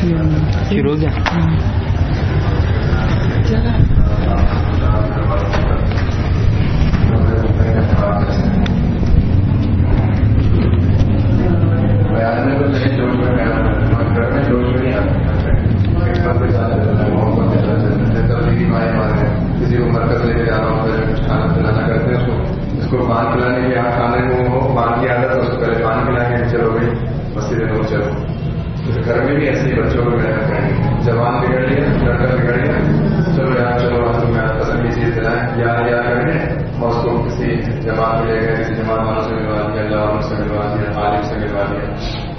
شروع کیا کسی کو مرکز لے کے جانا ہوتا ہے کچھ کھانا پلانا کرتے ہیں اس کو پان پلانے کے یہاں کھانے کو پان کی عادت ہے اس کو پہلے پان پلا کے چلو بھائی مسجد میں چلو. گھر میں بھی ایسے ہی بچوں کو محنت کریں گے. جوان بگڑ لیا لڑکا بگڑ گیا چلو یار چلو تمہیں پسند کی چیز دلائیں یا کر کے اور اس کو کسی جماعت میں لے گئے کسی جماعت والوں سے ملوا دیا اللہ والوں سے ملوا دیا عالم سے ملوا دیا.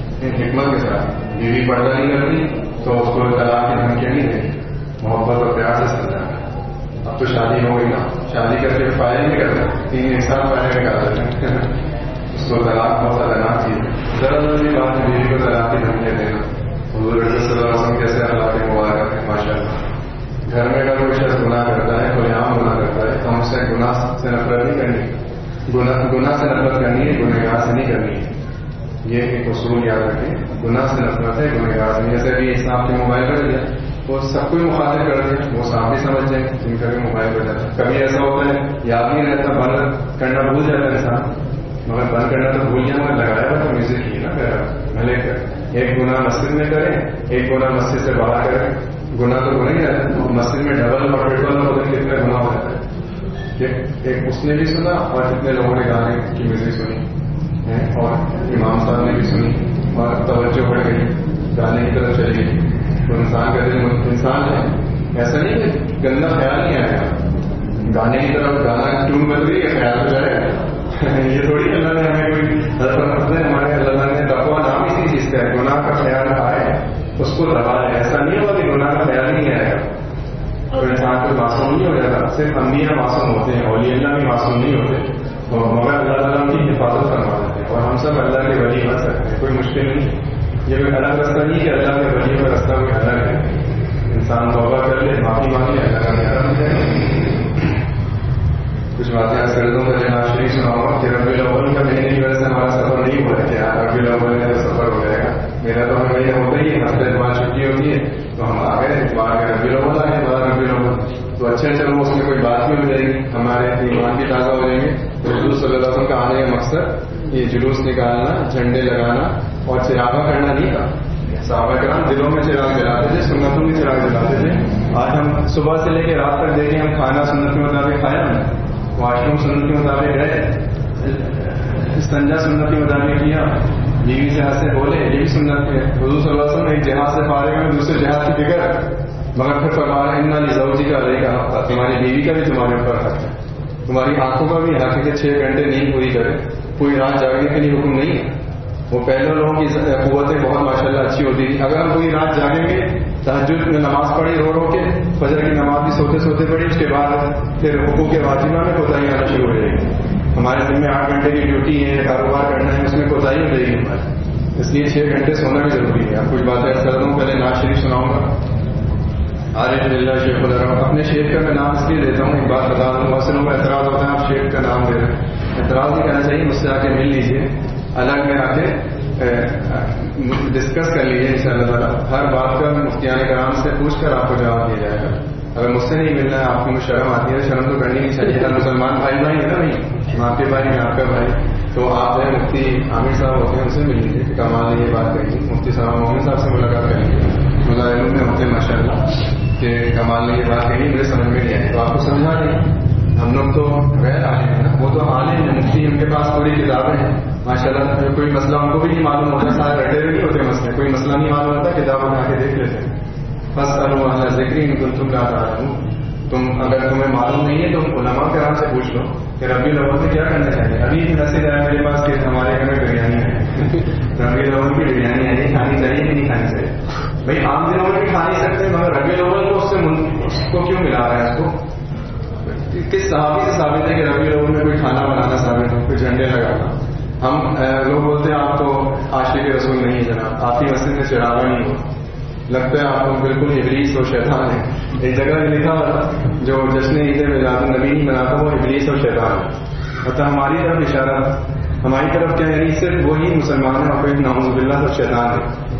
حکمت کے ساتھ بیوی پردہ نہیں کرتی تو اس کو طلاق کی دھمکیاں نہیں دیں گی محبت اور پیار سے سمجھانا. اب تو شادی ہو گئی نا شادی کر کے فائدہ نہیں کرتا 3 ایک سال فائدہ نکال دیتے ہیں اس کو طلاق بہت خطرناک چیز ہے. ذرا ضروری بات ہے بیوی کو طلاق کی دھمکیاں دینا. حضور صلی اللہ علیہ وسلم کیسے اخلاق مبارک ہے ماشاء اللہ. گھر میں اگر کوئی شخص گناہ کرتا ہے کوئی عام گناہ کرتا ہے تو ہم سے گناہ سے نفرت نہیں کرنی. گناہ سے نفرت کرنی ہے گنہگار سے نہیں کرنی ہے. یہ ایک اصول یاد رکھیں گناہ سے نفرت ہے گنہگار سے. جیسے ابھی صاحب کے موبائل پر دیا وہ سب کو مخاطب کر دیں وہ صاحب بھی سمجھ جائیں جن کا بھی موبائل پر جاتا ہے. کبھی ایسا ہوتا ہے یاد نہیں رہتا بند کرنا بھول جاتا ہے انسان مگر بند کرنا تو بھول جائیں مگر لگایا ہوا تو میوزک ہی نا بھلے ایک گناہ مسجد میں کریں ایک گناہ مسجد سے باہر کریں. گناہ تو گناہ ہی رہتا ہے. مسجد میں ڈبل اور ٹرپل ہوتا ہے کتنا گناہ ہو جاتا ہے. ایک اس نے بھی سنا اور کتنے لوگوں نے گانے کی میوزک سنی اور امام صاحب نے بھی سنی اور توجہ بڑھ گئی گانے کی طرف چلی گئی. تو انسان کا دل انسان ہے ایسا نہیں کہ گندا خیال نہیں آئے گا گانے کی طرف گانا ٹون بن رہی ہے خیال تو جائے گا. یہ تھوڑی اللہ نے ہمیں کوئی ہمارے اللہ نے تقویٰ نام اسی چیز کا ہے. گناہ کا خیال آئے اس کو دبا ہے. ایسا نہیں ہوگا کہ گناہ کا خیال نہیں آئے گا تو انسان کو معصوم نہیں ہو جاتا. صرف انبیاء معصوم ہوتے ہیں اولیاء اللہ بھی معصوم نہیں ہوتے مگر اللہ تعالیٰ کی حفاظت فرما دیتے ہیں اور ہم سب اللہ کے ولی بن سکتے ہیں. کوئی مشکل نہیں. یہ کوئی الگ رستہ نہیں کہ اللہ کے ولی کا رستہ کوئی الگ ہے. انسان توبہ کر لے معافی مانگ لے اللہ کا محرم ہے. کچھ باتیں عرض کر دوں تو جناب شریف سناؤں گا کہ ربیع الاول کا مہینے کی وجہ سے ہمارا سفر نہیں ہوا ہے کہ ربیع الاول میں تو سفر ہو جائے گا. میرا تو ہمیں مہینہ ہوتا ہی ہے ہفتے اتوار چھٹی ہوتی ہے تو ہم آ گئے اتوار کے ربیع الاول آئے بعد ربیع الاول تو اچھا چلو اس میں کوئی بات بھی ہو جائے گی ہمارے ایمان بھی تازہ ہو جائیں گے. تو حضور صلی اللہ علیہ وسلم کا آنے کا مقصد یہ جلوس نکالنا جھنڈے لگانا اور چراغا کرنا نہیں تھا. صحابہ کرام دلوں میں چراغ جلاتے تھے سنتوں میں چراغ جلاتے تھے. آج ہم صبح سے لے کے رات تک دیکھیں ہم کھانا سنت کے مطابق کھایا ہم نے واش روم سنت کے مطابق گئے استنجا سنت کے مطابق کیا بیوی سے ہاتھ سے بولے یہ بھی سنت ہے. حضور صلی اللہ علیہ وسلم ایک جہاز سے فارغ میں دوسرے جہاز کی فکر مگر پھر فرمایا انا لزوجی کا علیہ کا حق تھا. تمہاری بیوی کا بھی تمہارے اوپر حق ہے. تمہاری آنکھوں کا بھی حق ہے کہ 6 گھنٹے نیند پوری کرے. کوئی رات جاگنے کے لیے حکم نہیں ہے. وہ پہلے لوگوں کی قوتیں بہت ماشاءاللہ اچھی ہوتی تھی. اگر ہم پوری رات جاگیں گے تہجد میں نماز پڑھی رو کے فجر کی نماز بھی سوتے سوتے پڑھی اس کے بعد پھر حقوق واجبہ میں کوتاہی آنا شروع ہو جائے گی. ہمارے دن میں 8 گھنٹے کی ڈیوٹی ہے کاروبار کرنا ہے اس میں کوتاہی ہو جائے گی ہماری. اس لیے 6 گھنٹے سونا بھی ضروری ہے. اب کچھ باتیں کر دوں پہلے ناز شریف سناؤں گا. عارف اللہ شیخ الرحمٰن اپنے شیخ کا میں نام اس لیے دیتا ہوں ایک بات بتا دوں بہت سے لوگوں کو اعتراض ہوتا ہے آپ شیخ کا نام دے رہے ہیں. اعتراض نہیں کرنا چاہیے. مجھ سے آ کے مل لیجیے الگ میں آ کے ڈسکس کر لیجیے ان شاء اللہ تعالیٰ. ہر بات کا مفتیان کرام سے پوچھ کر آپ کو جواب دیا جائے گا. اگر مجھ سے نہیں ملنا ہے آپ کو شرم آتی ہے شرم تو کرنی نہیں چاہیے. ہر مسلمان بھائی ہے نا بھائی آپ کے بھائی میں آپ کا بھائی تو آپ جو مفتی عامر صاحب ہوتے ہیں ان سے مل لیجیے. کمال نے یہ بات کہی مفتی صاحب مومن صاحب سے ملاقات کر لیجیے. مظاہروں میں ہوتے ہیں ماشاء اللہ کہ کمال نے یہ بات کہی مجھے سمجھ میں نہیں آئی تو آپ کو سمجھا نہیں. ہم لوگ تو غیر عالم ہیں نا وہ تو عالم ہیں مفتی ان کے پاس تھوڑی کتابیں ہیں ماشاء اللہ. کوئی مسئلہ ان کو بھی نہیں معلوم ہوتا سارے رٹے ہوئے نہیں ہوتے مسئلے. کوئی مسئلہ نہیں معلوم ہوتا کتاب اٹھا کے دیکھ لیتے ہیں. بس اللہ ذکری تم کا تم اگر تمہیں معلوم نہیں ہے تو علماء کرام سے پوچھ لو کہ ربیع الاول میں کیا کرنا چاہیے. ابھی میسج آیا میرے پاس کہ ہمارے گھر میں بریانی ہے. ربیع الاول کی بریانی ہے یہ کھانی چاہیے کہ نہیں کھانی چاہیے. بھائی عام دنوں میں بھی کھا نہیں سکتے مگر ربیع الاول کو اس کو کیوں ملا رہا ہے. اس کو کس صحابی سے ثابت ہے کہ ربیع الاول میں کوئی کھانا بنانا ثابت ہو کوئی جھنڈے لگانا. ہم لوگ بولتے ہیں آپ تو عاشق رسول نہیں جناب آپ کی مسجد میں چراغا نہیں ہو. لگتا ہے آپ کو بالکل ابلیس اور شیطان ہے. ایک جگہ میں لکھا جو جشن عید میلاد النبی نہیں مناتا وہ ابلیس اور شیطان ہے. مطلب ہماری طرف اشارہ ہماری طرف کیا یعنی صرف وہی مسلمان ہے اور کوئی نعوذ باللہ تو شیطان ہے.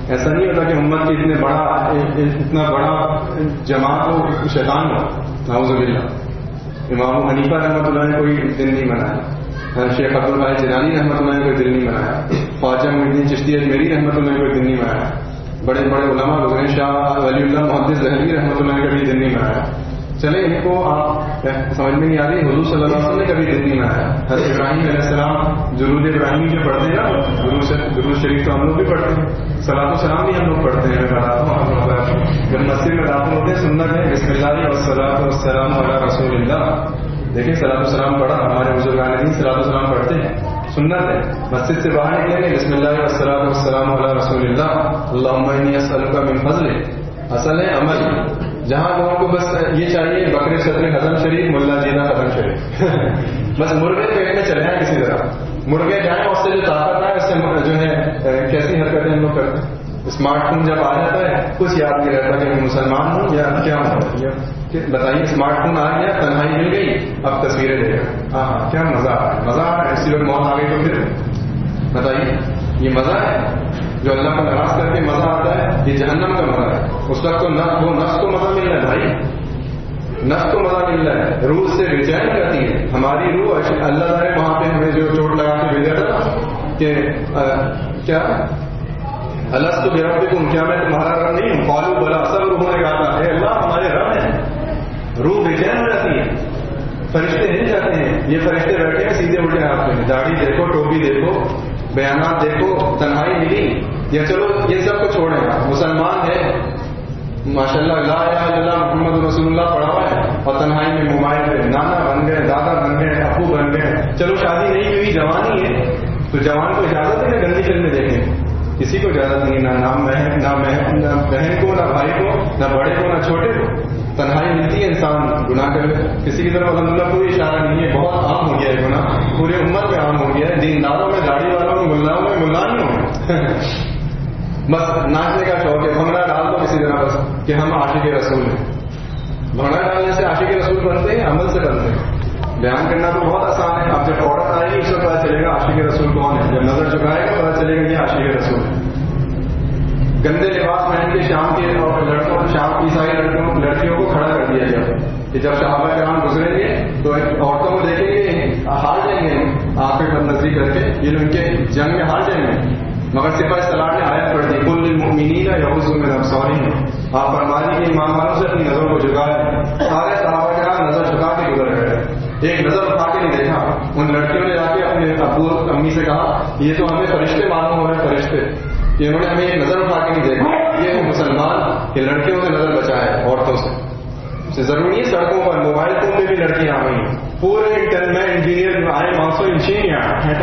ایسا نہیں ہوتا کہ امت کی اتنا بڑا جماعت ہو شیطان ہو، نعوذ باللہ. امام حنیفہ رحمۃ اللہ نے کوئی دن نہیں منایا، شیخ عبدالباری جیلانی رحمۃ اللہ نے کوئی دن نہیں منایا، خواجہ معین الدین چشتی اجمیری رحمۃ اللہ نے کوئی دن نہیں منایا، بڑے بڑے علماء گزرے، شاہ ولی اللہ محدث دہلوی رحمۃ اللہ نے کبھی دن نہیں منایا. چلے ان کو آپ سمجھ میں نہیں آ رہی، حضور صلی اللہ علیہ وسلم نے کبھی دن نہیں منایا. حضرت ابراہیم علیہ السلام درود ابراہیمی جو پڑھتے ہیں نا، درود شریف تو ہم لوگ بھی پڑھتے ہیں، صلاۃ السلام بھی ہم لوگ پڑھتے ہیں. میں بتاتا ہوں جب مسجد میں داخل ہوتے ہیں سنت ہے بسم اللہ والصلاۃ والسلام علی رسول اللہ. دیکھیں صلاۃ السلام پڑھا، ہمارے بزرگان دین صلاۃ السلام پڑھتے ہیں، سنت ہے. مسجد سے باہر نکلیں گے بسم اللہ والصلاۃ والسلام علی رسول اللہ، اللہم انی اسألک من فضلک. اصل ہے عمل. جہاں لوگوں کو بس یہ چاہیے بکرے صدر حضم شریف ملا جینا ختم شریف بس مرغے پیٹ میں چلے ہیں کسی طرح، مرغے جائیں اور اس سے جو طاقت ہے اس سے جو ہے کیسی حرکتیں ہم لوگ کرتے ہیں. اسمارٹ فون جب آ جاتا ہے کچھ یاد نہیں رہتا کہ میں مسلمان ہوں یا کیا ہوں. بتائیے اسمارٹ فون آ گیا، تنہائی مل گئی، اب تصویریں لے گا، ہاں کیا مزہ آ رہا ہے. اسی وقت موت آ گئی تو پھر بتائیے یہ مزہ ہے جو اللہ کو ناراض کر کے مزہ آتا ہے، یہ جہنم کا مزہ ہے. اس وقت تو وہ نفس کو مزہ مل رہا ہے بھائی، نفس کو مزہ مل رہا ہے، روح سے بے چین کرتی ہے ہماری روح. اللہ تعالیٰ وہاں پہ ہمیں جو چوٹ لگا کے بھیجا تھا کہ کیا الست بربکم، کیا میں تمہارا رب نہیں ہوں؟ قالوا بلی، سب روحوں نے کہا تھا اے اللہ ہمارے رب ہیں. روح بے چین ہو جاتی ہے، فرشتے ہل جاتے ہیں. یہ فرشتے بیٹھے ہیں سیدھے الٹے ہاتھ میں، داڑھی دیکھو، ٹوپی دیکھو، بیانات دیکھو، تنہائی ملی. یا چلو یہ سب کو چھوڑیں، مسلمان ہے ماشاء اللہ، لا الہ الا اللہ محمد رسول اللہ پڑھا ہوا ہے، اور تنہائی میں موبائل پہ نانا بن گئے، دادا بن گئے، ابو بن گئے. چلو شادی نہیں ہوئی، جوانی ہے تو جوان کو اجازت ہے نا گندی فلمیں دیکھیں؟ کسی کو اجازت نہیں، نہ بہن کو، نہ بھائی کو، نہ بڑے کو، نہ چھوٹے کو. تنہائی ملتی ہے انسان گناہ کر. کسی کی طرف الحمدللہ کوئی اشارہ نہیں ہے، بہت عام ہو گیا ہے گناہ، پورے امت میں عام ہو گیا ہے. دینداروں میں، داڑھی والوں میں، ملاؤں میں ملا نہیں ہوں بس ناچنے کا شوق ہے. بھنگڑا ڈال دو کسی طرح بس کہ ہم عاشق رسول ہیں. بھنگڑا ڈالنے سے عاشق رسول بنتے ہیں؟ عمل سے بنتے ہیں. بیان کرنا تو بہت آسان ہے، اب جب عورت آئے گی اس کو پتا چلے گا عاشق رسول کون ہے. جب نظر جھکائے گا پتا چلے گا یہ عاشق رسول ہے. گندے لباس پہن کے شام کے لڑکوں، شام کی ساری لڑکیوں کو کھڑا کر دیا گیا کہ جب صحابہ کرام گزریں گے تو عورتوں کو دیکھیں گے ہار جائیں گے، آنکھیں بد نظری کر کے یہ ان کے جنگ میں ہار جائیں گے. مگر سپاہ سالار نے آیت پڑھ دی قل للمؤمنین یغضوا من ابصارہم، آپ فرما دیجیے ایمان والوں سے اپنی نظروں کو جھکائیں. سارے صحابہ کرام نظر جھکا کے گزر گئے، ایک نظر اٹھا کے نہیں دیکھا. ان لڑکیوں نے جا کے اپنے ابو امی سے کہا یہ تو ہمیں فرشتے معلوم ہو رہے فرشتے، کہ انہوں نے ہمیں ایک نظر اٹھا کے نہیں دیکھا. یہ ہے مسلمان کہ لڑکیوں سے نظر بچائے عورتوں سے. ضروری ہے سڑکوں پر موبائل فون پہ بھی لڑکیاں آ گئی ہیں، پورے میں انجینئر آئے مانسو انجینئر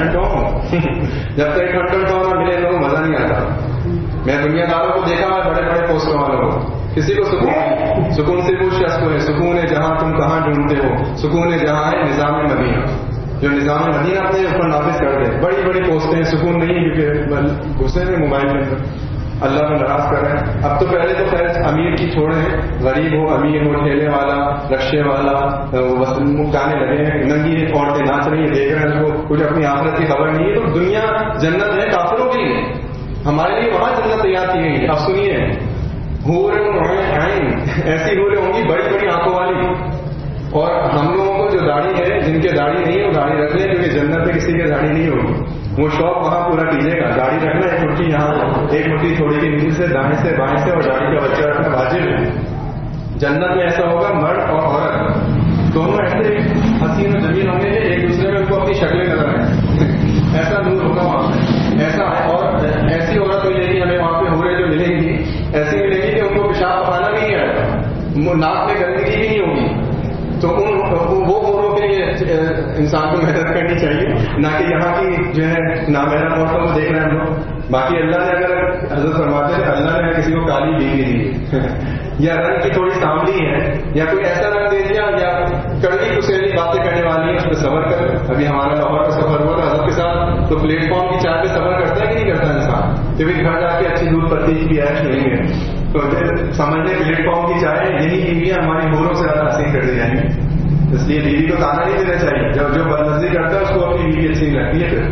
جب تک ٹھنڈ نہ ملے تو مزہ نہیں آتا. میں دنیا داروں کو دیکھا ہے بڑے بڑے پوسٹوں والوں کو، کسی کو سکون صرف اس شخص کو ہے. سکون ہے جہاں تم کہاں ڈھونڈتے ہو، سکون ہے جہاں ہے نظام مدینہ، جو نظام مدینہ اپنے اوپر نافذ کر دے. بڑی بڑی پوسٹیں ہیں، سکون نہیں کیونکہ گھسے میں موبائل میں اللہ کو ناراض کر رہے ہیں. اب تو پہلے تو خیر امیر کی چھوڑے ہیں، غریب ہو، امیر ہو، ٹھیلے والا، رکشے والا، گانے لگے ہیں، ننگی عورتیں ناچ رہی ہیں، دیکھ رہے ہیں، کچھ اپنی آخرت کی خبر نہیں ہے. تو دنیا جنت ہے کافروں کے لیے، ہمارے لیے وہاں جنت تیار کی گئی ہے. اب سنیے حور عین، ایسی حوریں ہوں گی بڑی بڑی آنکھوں والی. اور ہم لوگوں کو جو داڑھی ہے، جن کے داڑھی نہیں ہے وہ داڑھی رکھ لیں، کیونکہ جنت میں کسی کے داڑھی نہیں ہوگی. وہ شوق وہاں پورا کیجیے گا. داڑھی رکھنا ایک مٹھی یہاں، ایک مٹھی تھوڑی کی نیچے سے، دائیں سے بائیں سے، اور داڑھی کا بچہ رکھنا واجب ہے. جنت میں ایسا ہوگا مرد اور عورت دونوں ایسے حسین و جمیل ہوں گے کہ ایک دوسرے میں ان کو اپنی شکلیں نظر آئیں. ایسا نور ہوگا وہاں پہ، ایسا. اور ایسی عورت ملے گی ہمیں وہاں پہ ہورے جو ملیں گی ایسی ملے گی کہ ان کو پیشاب پکانا بھی نہیں آئے گا، ناک میں گندگی بھی نہیں ہوگی. تو وہ عورتوں کے لیے انسان کو محنت کرنی چاہیے، نہ کہ یہاں کی جو ہے نامحرم عورتوں کو دیکھ رہے ہیں ہم لوگ. باقی اللہ نے اگر حضرت فرماتے ہیں اللہ نے کسی کو کالی بیوی دی یا رنگ کی تھوڑی سانولی ہے یا کوئی ایسا رنگ دے دیا یا کڑوی کسیلی باتیں کرنے والی ہے، اس پہ صبر کر. ابھی ہمارا لاہور کا سفر ہوا تھا حضرت کے ساتھ، تو پلیٹ فارم کی چائے پہ صبر کرتا ہے کہ نہیں کرتا انسان؟ کہ بھائی گھر جا کے اچھی دودھ پتی کی عیش نہیں ہے تو سمجھنے پلیٹ فارم کی چائے یہی بیویاں ہماری ہوروں سے زیادہ حسین کر دی جائیں گی. اس لیے بیوی کو تانا نہیں دینا چاہیے. جو بدنظری کرتا ہے اس کو اپنی بیوی اچھی نہیں لگتی ہے. پھر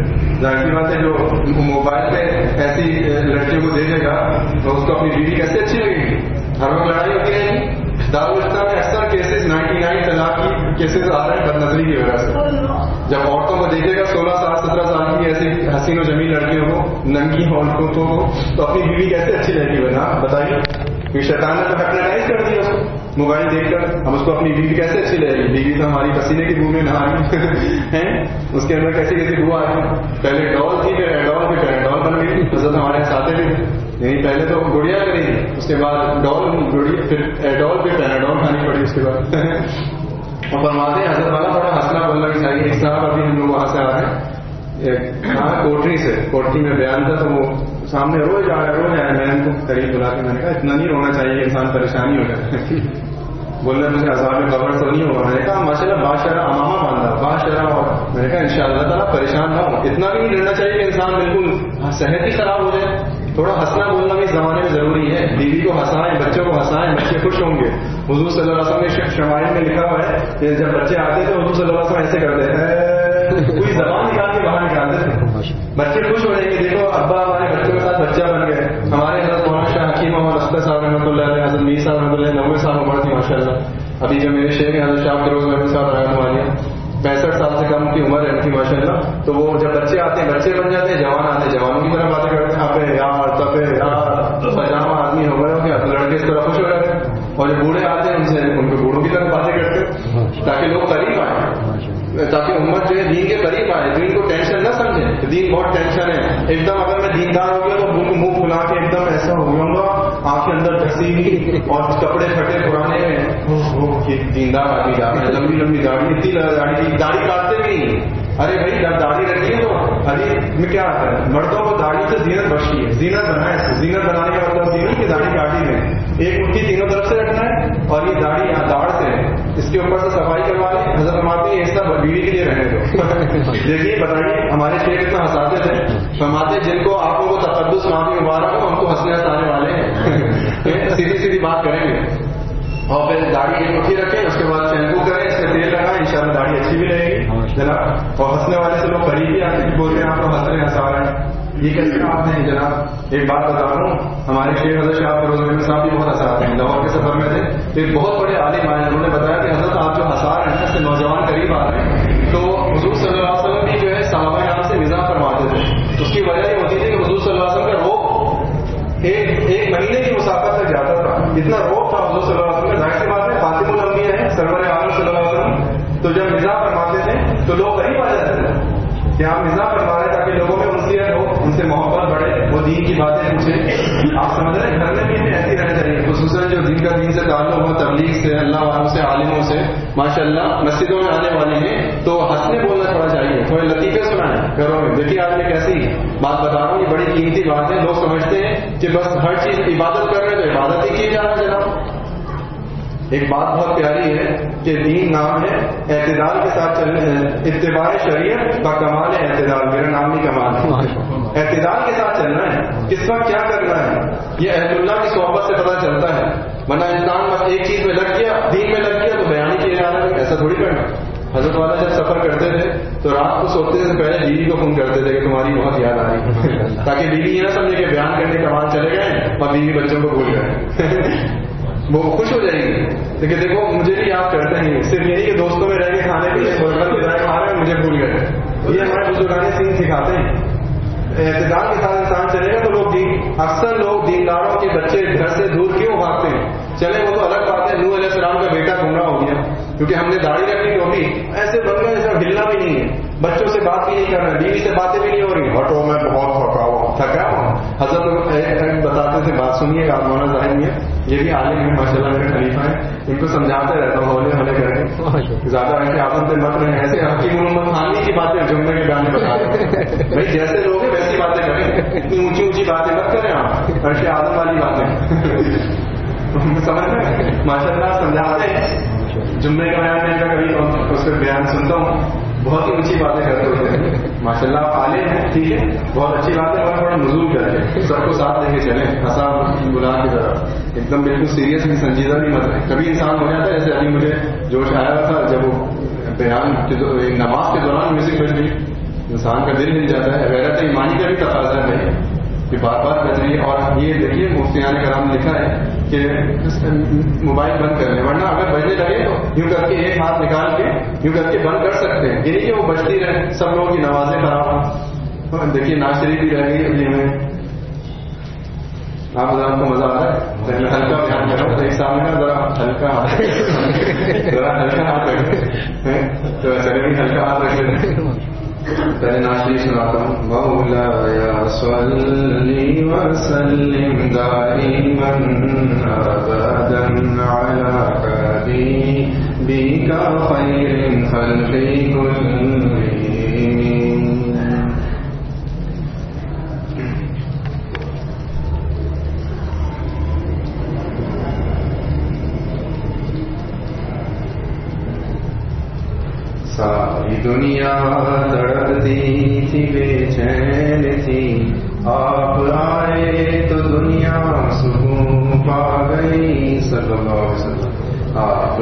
ظاہر سی بات ہے جو موبائل پہ ایسی لڑکیوں کو دیکھے گا تو اس کو اپنی بیوی کیسے اچھی لگے گی؟ ہر وقت لڑائی ہوتی رہے گی. دارالفتہ میں اکثر کیسز 99 طلاق کی کیسز آ رہے ہیں بد نظری کی وجہ سے. جب عورتوں کو دیکھے گا 16 سال 17 سال کی ایسی حسین و جمیل لڑکیوں کو, ننگی عورتوں کو, تو اپنی بیوی کیسے اچھی لگے گی؟ نا بتائیے. کیونکہ شیطان نے تو ہیپناٹائز کر دیا اس کو موبائل دیکھ کر. ہم اس کو اپنی بیوی کیسے اچھی لگے گی؟ بیوی تو ہماری پسینے کی بو میں نہ آئی ہے, اس کے اندر کیسی کیسی بو آ رہی. پہلے ڈال تھی, پھر ایڈول, پھر پیراڈول بن گئی. حضرت ہمارے ساتھ بھی یعنی پہلے تو گڑیا کری تھی, اس کے بعد ڈال گڑیا, پھر ایڈول, پھر پیراڈول کھانی پڑی اس کے بعد. اور فرماتے ہیں حضرت والا تھوڑا ہنسنا بولنا بھی چاہیے. ایک صاحب ابھی ہم لوگ وہاں سے آ رہے ہیں کوٹری سے, کوٹری میں بیان تھا تو وہ سامنے روز آ رہا ہے. میں نے ان کو قریب بلا کے میں نے کہا اتنا نہیں رونا چاہیے, انسان پریشانی ہو جائے. بول رہے مجھے عذاب قبر تو نہیں ہوگا. میں نے کہا ماشاء اللہ باشرہ امامہ باندھا باشرہ. اور میں نے کہا ان شاء اللہ تعالیٰ پریشان نہ ہو. اتنا بھی نہیں ڈرنا چاہیے کہ انسان بالکل صحت ہی خراب ہو جائے. تھوڑا ہنسنا بولنا بھی اس زمانے میں ضروری ہے. بیوی کو ہنسائیں, بچوں کو ہنسائیں, بچے خوش ہوں گے. حضور صلی اللہ علیہ وسلم نے شمائل میں لکھا ہوا ہے کہ جب بچے آتے تو حضور صلی اللہ علیہ وسلم ایسے کرتے ہیں, کوئی زبان نکال کے باہر نکالتے تھے. بچے خوش ہو جائیں گے, دیکھو ابا ہمارے بچوں کے ساتھ بچہ بن گئے. ہمارے حضرت مولانا شاہ حکیم اور اسد صاحب رحمۃ اللہ علیہ, حضرت میر صاحب رحمۃ اللہ 90 سال عمر تھی ماشاء اللہ. ابھی جو میرے شیخ ہیں حضرت شاہ فیروز محمد صاحب رحمۃ اللہ علیہ 65 سال سے کم کی عمر ہے ان کی ماشاء اللہ. تو وہ جب بچے آتے ہیں بچے بن جاتے ہیں, جوان آتے ہیں جوانوں کی طرح باتیں کرتے ہیں. آپ یار تبے یار پجامہ آدمی ہو گئے ہو کیا, لڑکے اس طرح خوش ہو جاتے ہیں. اور جو بوڑھے آتے ہیں ان سے ان کو بوڑھوں کی طرح باتیں کرتے ہیں تاکہ لوگ قریب آئیں, تاکہ امت جو ہے دین کے قریب آئے. دین کو ٹینشن نہ سمجھیں کہ دین بہت ٹینشن ہے. ایک دم اگر میں دیندار ہو گیا تو منہ پھلا کے ایک دم ایسا ہو جاؤں گا, آنکھیں اندر دھسی اور کپڑے پھٹے پرانے میں دیندار آدمی جا رہے ہیں. لمبی لمبی داڑھی, اتنی داڑھی کاٹتے بھی نہیں. ارے بھائی جب داڑھی رکھی ہے تو ابھی میں کیا آتا ہے, مردوں کو داڑھی سے زینت بخشی ہے. زینت بنائے, زینت بنانے کا مطلب یہ نہیں کہ داڑھی کاٹی میں ایک مٹھی تینوں طرف سے رکھنا ہے اور یہ داڑھی یہاں داڑھ سے ہے, اس کے اوپر سے صفائی کروا لیں. حضرت فرماتے ہیں یہ حصہ بیوی کے لیے رہنے دو. دیکھیے بتائیے ہمارے شیخ اتنا ہنساتے تھے. فرماتے جن کو آپ لوگوں کو تقدس مامی مبارک ہو, ہم کو ہنسنے ہنسانے والے ہیں. سیدھی سیدھی بات کریں گے. اور پھر داڑھی ایک مٹھی رکھیں, اس کے بعد شیمپو کریں, اس میں تیل لگائیں, ان شاء اللہ داڑھی اچھی بھی رہے گی جناب. اور ہنسنے والے سے لوگ قریب ہی آتے ہیں, بولتے ہیں آپ کو ہنس رہے ہیں ہنسا رہے ہیں. یہ کیسے آپ ہیں جناب. ایک بات بتا رہا ہوں, ہمارے شیخ حضرت شاہ فیروز محمد صاحب بھی بہت ہنساتے ہیں. لاہور کے سفر میں تھے, ایک بہت بڑے عالم آئے, انہوں نے بتایا کہ حضرت آپ جو ہنسا رہے ہیں سے نوجوان قریب آ رہے ہیں تو حضور صلی اللہ علیہ وسلم بھی جو ہے صحابہ یہاں سے مزاح فرماتے تھے. اس کی وجہ یہ ہوتی تھی کہ حضور صلی اللہ علیہ وسلم کا روب ایک مہینے کی مسافت تک جاتا تھا. اتنا روب تھا حضور صلی اللہ علیہ وسلم. ظاہر سی بات ہے خاتم الانبیاء ہے سرور عالم صلی اللہ علیہ وسلم, تو جب مزاح فرماتے تھے تو لوگ قریب آ جاتے تھے کہ آپ مزاح فرما رہے تاکہ لوگوں میں انسیت ہو, ان سے محبت بڑھے, وہ دین کی باتیں پوچھیں. آپ سمجھ رہے ہیں گھر میں بھی ہمیں ایسی رہنا چاہیے, خصوصاً جو دین کا دین سے تعلق ہو, تبلیغ سے, اللہ والوں سے, عالموں سے ماشاء اللہ مسجدوں میں آنے والے ہیں تو ہنسنے بولنا تھوڑا چاہیے, تھوڑے لطیفے سنائیں گھروں میں. دیکھیے آج میں کیسی بات بتا رہا ہوں, یہ بڑی قیمتی بات ہے. لوگ سمجھتے ہیں کہ بس ہر چیز عبادت کر رہے ہیں تو عبادت ہی کی جا رہا ہے جناب. ایک بات بہت پیاری ہے کہ دین نام ہے اعتدال کے ساتھ چلنے, اتباع شریعت با کمال اعتدال. میرا نام بھی کمال ہے. اعتدال کے ساتھ چلنا ہے, کس وقت کیا کرنا ہے یہ اہل اللہ کی صحبت سے پتہ چلتا ہے. ورنہ انسان بس ایک چیز میں لگ گیا, دین میں لگ گیا تو بیان ہی کیا جا رہا ہے, ایسا تھوڑی کرنا. حضرت والا جب سفر کرتے تھے تو رات کو سوتے سے پہلے بیوی کو فون کرتے تھے کہ تمہاری بہت یاد آ رہی ہے, تاکہ بیوی یہ نہ سمجھے کہ بیان کرنے کے بعد چلے گئے اور بیوی بچوں کو بھول گئے. وہ خوش ہو جائے گی. لیکن دیکھو مجھے بھی یاد کرتے ہیں, صرف یہی کہ دوستوں میں رہ کے کھانے پینے کھا رہے ہیں مجھے بھول گئے. یہ ہمارے بزرگان سین سکھاتے ہیں. اعتدال کے ساتھ انسان چلے گا تو لوگ اکثر لوگ دینداروں کے بچے گھر سے دور کیوں بھاگتے ہیں. چلے وہ تو الگ بات ہے, نوح علیہ السلام کا بیٹا گمراہ ہو گیا کیونکہ ہم نے داڑھی رکھنی تو بھی ایسے بن گئے جیسا ہلنا بھی نہیں ہے, بچوں سے بات بھی نہیں کرنا, بیوی سے باتیں بھی نہیں ہو رہی. ہٹو میں بہت تھکا ہوں. حضرت بتاتے تھے, بات سنیے گا, مولانا ظاہر میں یہ بھی عالم ہے ماشاء اللہ, میرے خلیفہ ہیں, ان کو سمجھاتے رہتا ہوں ہولے ہولے کریں, زیادہ ایسے آدم سے مت رہے. ایسے حکیم محمد خانوی کی باتیں جمعے کے گانے بتا رہے ہیں بھائی, جیسے لوگ ہیں ویسی باتیں کریں, اتنی اونچی اونچی باتیں مت کریں آپ, عرش آدم والی باتیں سمجھ رہے ہیں ماشاء اللہ. سمجھاتے ہیں جمعے کا بیان میں کبھی اس کا بیان سنتا ہوں, بہت ہی اونچی باتیں کرتے ہوتے ہیں ماشاء اللہ. آپ عالم ہیں ٹھیک ہے, بہت اچھی بات ہے, اور تھوڑا نزول کریں, سب کو ساتھ لے کے چلیں, ہنسا بلا کی طرح, ایک دم بالکل سیریس بھی سنجیدہ بھی مت رہیں. کبھی انسان ہو جاتا ہے, جیسے ابھی مجھے جوش آیا تھا جب وہ بیان نماز کے دوران میوزک بج گئی, انسان کا دل ہل جاتا ہے. غیرت ایمانی کا بھی تقاضا ہے بھائی کہ بار بار بج رہی ہے. اور یہ دیکھیے مفتیان کرام نے لکھا ہے کہ موبائل بند کر لیں, ورنہ اگر بجنے لگے تو یوں کر کے ایک ہاتھ نکال کے یوں کر کے بند کر سکتے ہیں. یہ نہیں کہ وہ بجتی رہے, سب لوگوں کی نمازیں خراب. دیکھیے ناشری بھی رہ گئی ابھی ہمیں. آپ حضرات کو مزہ آ رہا ہے؟ ہلکا دھیان کرو, ایک سامنے کا ذرا ہلکا ہاتھ رکھے تو چلے بھی ہلکا ہاتھ رکھے. پہلے ناشری سناتا ہوں. مولایا صلی وسلم دائما ابدا علی حبیبک خیر الخلق کلهم. ساری دنیا تڑپتی تھی بے چین تھی, آپ آئے تو دنیا سکون پا گئی. صلی اللہ علیہ وسلم آپ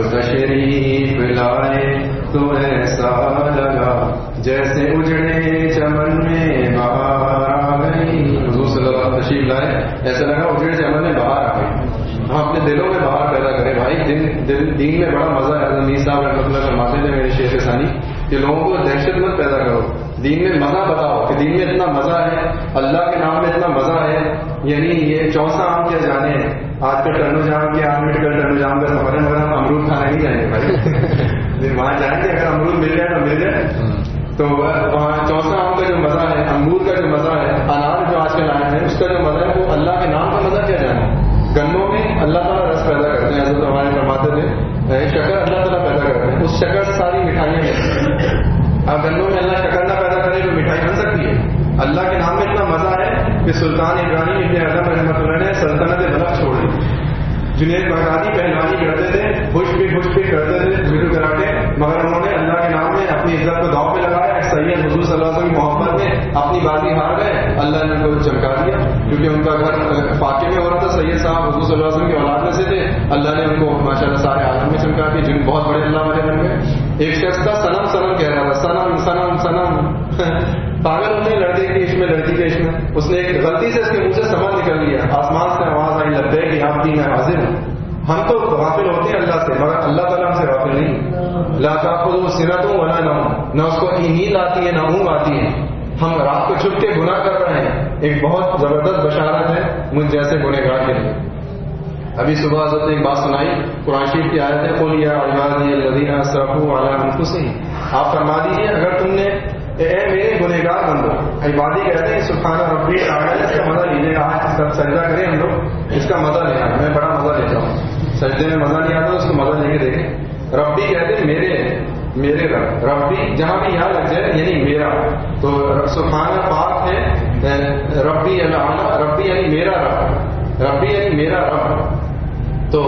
تشریف لائے تو ایسا لگا جیسے اجڑے چمن میں بہار آ گئی. حضور صلی اللہ علیہ وسلم تشریف لائے, ایسا لگا اجڑے چمن میں بہار آ گئی. ہم اپنے دلوں میں باہر پیدا کریں بھائی. دین میں بڑا مزہ ہے. میر صاحب رحمۃ اللہ فرماتے تھے میرے شیخ ثانی کہ لوگوں کو دہشت مت پیدا کرو, دین میں مزہ بتاؤ کہ دین میں اتنا مزہ ہے, اللہ کے نام میں اتنا مزہ ہے. یعنی یہ 64 عام کیا جانے ہیں. آج کا ٹرنو جام کے 8 منٹ کا ٹرنو جام کا سفر ہے, مگر ہم امرود کھانے نہیں جائیں گے بھائی. وہاں جائیں گے, اگر امرود مل جائے تو مل جائے. تو وہاں 64 عام کا جو مزہ ہے, امرود کا جو مزہ ہے, انار جو آج کل آئے ہیں اس کا جو مزہ ہے, وہ اللہ کے نام کا مزہ کیا جانا. گنوں میں اللہ تعالیٰ رس پیدا کرتے ہیں. حضرت ہمارے فرماتے تھے شکر اللہ تعالیٰ پیدا کرتے ہیں, اس شکر سے ساری مٹھائیاں ہیں. اب گنوں میں اللہ شکر نہ پیدا کرے تو مٹھائی بن سکتی ہے. اللہ کے نام میں اتنا مزہ ہے کہ سلطان ابراہیم ابن ادم رحمۃ اللہ نے سلطنت بلخ چھوڑ دی. جنید بغدادی پہلوانی کرتے تھے, خوش بھی کرتے تھے جھوٹو کرا کے, مگر انہوں نے اللہ کے نام میں اپنی عزت کو داؤ پہ لگایا. سید حضور صلی اللہ علیہ وسلم کی محبت میں اپنی بازی ہار گئے, اللہ نے ان کو چمکا دیا. کیونکہ ان کا گھر فاقے میں ہو رہا تھا, سید صاحب حضور صلی اللہ علیہ وسلم کی اولاد میں سے تھے. اللہ نے ان کو ماشاء اللہ سارے عالم میں چمکا دیا, جن بہت بڑے اللہ والے بن گئے. ایک شخص تھا سنم سنم کہہ رہا تھا, سنم سنم سنم. پاگل ہوتے ہیں لڑکے کے عشق میں, لڑکی کے عشق میں. اس نے ایک غلطی سے اس کے منہ سے سمجھ نکل لیا, آسمان سے آواز آئی لبیک کہ آپ کی میں حاضر ہوں. ہم تو غافل ہوتے ہیں اللہ سے, مگر اللہ تعالیٰ ہم سے غافل نہیں. لا تأخذہ سنۃ ولا نوم, نہ اس کو نیند آتی ہے نہ اونگ آتی ہے. ہم رات کو چھپ کے گناہ کر رہے ہیں. ایک بہت زبردست بشارت ہے مجھ جیسے گنہگار کے لیے. ابھی صبح حضرت نے ایک بات سنائی, قرآن شریف کی آیت ہے, قل یا عبادی الذین اسرفوا علی انفسہم. آپ فرما دیجیے اگر تم نے, اے میرے گنہگار بندو. عبادی کہتے ہیں سبحان ربی الاعلی, اس کا مزہ لیجیے گا. آج سب سجدہ کریں ہم لوگ, اس کا مزہ لینا. میں بڑا مزہ لیتا ہوں سجدے میں, مزہ نہیں آتا اس کو مزہ لے کے دیکھیں. ربی کہتے ہیں میرے رب. ربی جہاں بھی یہاں لگ جائے یعنی میرا, تو سبحان پاک ہے ربی الاعلی. ربی یعنی میرا رب, ربی یعنی میرا رب. تو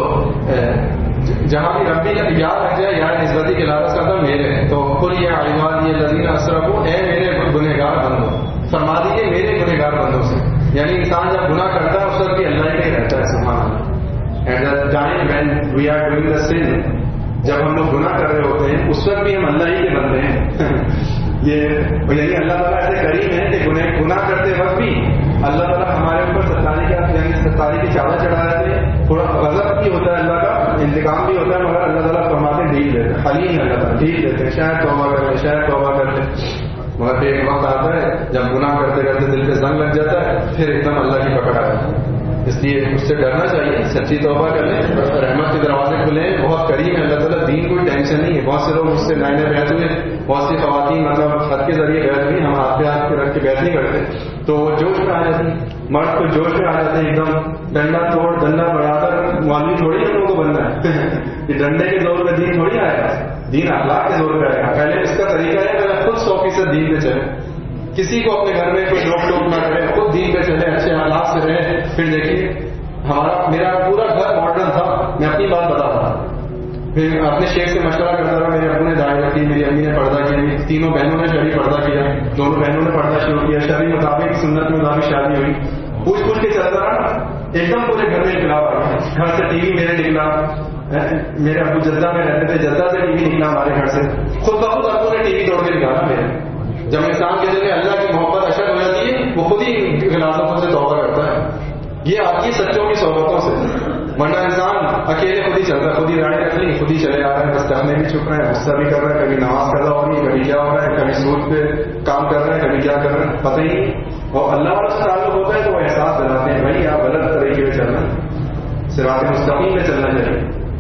جہاں بھی ربی یاد لگ جائے یا نسبتی کے لالچ کا میرے, تو قل یا عبادی الذین اسرفوا, اے میرے گنہگار بندو. فرما دیجیے میرے گنہگار بندوں سے. یعنی انسان جب گناہ کرتا ہے اس وقت بھی اللہ ہی رہتا ہے. سبحان اللہ. At the time when we are doing the sin, جب ہم لوگ گناہ کر رہے ہوتے ہیں اس وقت بھی ہم اللہ ہی کے بندے ہیں. یہ یعنی اللہ تعالیٰ ایسے کریم ہے کہ گناہ کرتے وقت بھی اللہ تعالیٰ ہمارے اوپر ستاری کی چادر چڑھا رہتے ہیں. تھوڑا غضب بھی ہوتا ہے اللہ کا, انتقام بھی ہوتا ہے, مگر اللہ تعالیٰ فرماتے ڈھیل دیتے ہیں. حلیم اللہ تعالیٰ ڈھیل دیتے ہیں, شاید توبہ کر لیں, شاید توبہ کر لیں. مگر پھر ایک وقت آتا ہے جب گناہ کرتے کرتے دل پہ زنگ لگ جاتا ہے, پھر ایک دم اللہ کی پکڑ آ جاتی ہے. اس لیے اس سے ڈرنا چاہیے, سچی توبہ کر لیں, رحمت کے دروازے کھلیں, بہت قریب ہے اللہ تعالیٰ. دین کوئی ٹینشن نہیں ہے. بہت سے لوگ اس سے نئے نئے بیٹھ ہوئے, بہت سی خواتین مطلب خط کے ذریعے بیٹھ ہوئی, ہم ہاتھ پہ ہاتھ کے رکھ کے بیٹھ نہیں کرتے, تو وہ جوش میں آ جاتی. مرد کو جوش میں آ جاتے ہیں ایک دم, ڈنڈا توڑ ڈنڈا بڑھا کر مولوی تھوڑی ہم لوگوں کو بننا ہے. کہ ڈنڈے کے زور پہ دین تھوڑی آئے گا, دین اخلاق کے زور پہ آئے گا. پہلے اس کا طریقہ ہے کہ خود 100% دین پہ چلے, کسی کو اپنے گھر میں کوئی روک ٹوک نہ کرے, خود دین پہ چلے, اچھے حالات سے رہے. پھر دیکھیے میرا پورا گھر ماڈرن تھا, میں اپنی بات بتا رہا تھا. پھر اپنے شیخ سے مشورہ کرتا رہا. میرے ابو نے داڑھی رکھی, میری امی نے پردہ کیا, تینوں بہنوں نے شرعی پردہ کیا, دونوں بہنوں نے پردہ شروع کیا, شرعی مطابق سنت کے مطابق شادی ہوئی. پوچھ کے چلتا رہا, ایک دم پورے گھر میں انقلاب آ گیا. گھر سے ٹی وی میرے نکلا, میرے ابو جدہ میں رہتے تھے, جدہ سے ٹی وی نکلا ہمارے گھر سے. خود بخود ابو نے ٹی وی توڑ کے نکالا میرے. جب انسان کے دل میں اللہ کی محبت اشد ہو جاتی ہے وہ خود ہی غلاظتوں سے توبہ کرتا ہے. یہ آتی ہے سچوں کی صحبتوں سے. ورنہ انسان اکیلے خود ہی چل رہا ہے, خود ہی داڑھی رکھ لی, خود ہی چلے آ رہا ہے, بس ٹہلنے بھی چھپ رہے ہیں, غصہ بھی کر رہا ہے, کبھی نماز قضا ہو رہی ہے, کبھی کیا ہو رہا ہے, کبھی سود پہ کام کر رہے ہیں, کبھی کیا کر رہے ہیں, پتہ ہی نہیں. اور اللہ والوں سے تعلق ہوتا ہے تو وہ احساس دلاتے ہیں بھائی آپ غلط طریقے پہ چل رہے ہیں, صراط مستقیم پہ چلنا چاہیے.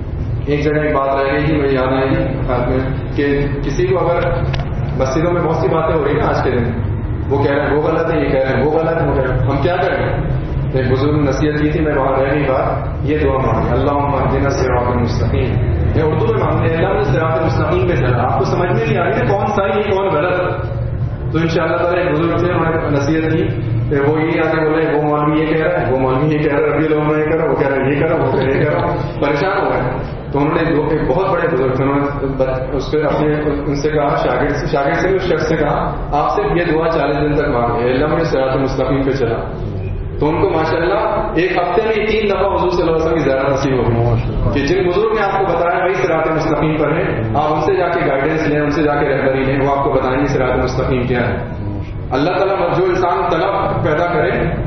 ایک جگہ ایک بات رہ گئی تھی, مجھے یاد آئے گی کہ کسی کو اگر مسجدوں میں بہت سی باتیں ہو رہی ہیں نا آج کے دن, وہ کہہ رہے ہیں وہ غلط ہے, یہ کہہ رہے ہیں وہ غلط ہے, وہ کہہ رہے ہیں, ہم کیا کریں؟ ایک بزرگ نے نصیحت کی تھی, میں وہاں رہ گئی بات, یہ دعا مانگی اللہم اہدنا الصراط المستقیم. میں اردو میں مانگتے ہیں اللہ نے صراط المستقیم پہ چلا. آپ کو سمجھ میں نہیں آ رہی کون صحیح ہے کون غلط. تو ان شاء اللہ تعالیٰ ایک بزرگ سے ہمیں نصیحت کی, وہ یہ آ کے بولے وہ مولوی یہ کہہ رہا ہے, وہ مولوی یہ کہہ رہا ہے, ربی لوگ یہ کہہ رہا ہے, وہ کہہ رہا ہے یہ کہہ رہا ہے, وہ کہہ رہا ہے یہ کہہ رہا ہے, پریشان ہو گئے. تو انہوں نے ایک بہت بڑے بزرگ تھے, انہوں نے اس کے اپنے ان سے کہا, شاگرد سے اس شخص سے کہا آپ سے یہ دعا 40 دن تک مانگے اللہ مجھے صراط مستقیم پہ چلا. تو ان کو ماشاءاللہ ایک ہفتے میں 3 دفعہ حضور صلی اللہ علیہ وسلم کی زیارت نصیب ہو گئی کہ جن بزرگ نے آپ کو بتایا وہی صراط مستقیم پر ہے, آپ ان سے جا کے گائیڈنس لیں, ان سے جا کے رہبری لیں, وہ آپ کو بتائیں گے صراط مستقیم کیا ہے. اللہ تعالیٰ جو انسان طلب پیدا کرے,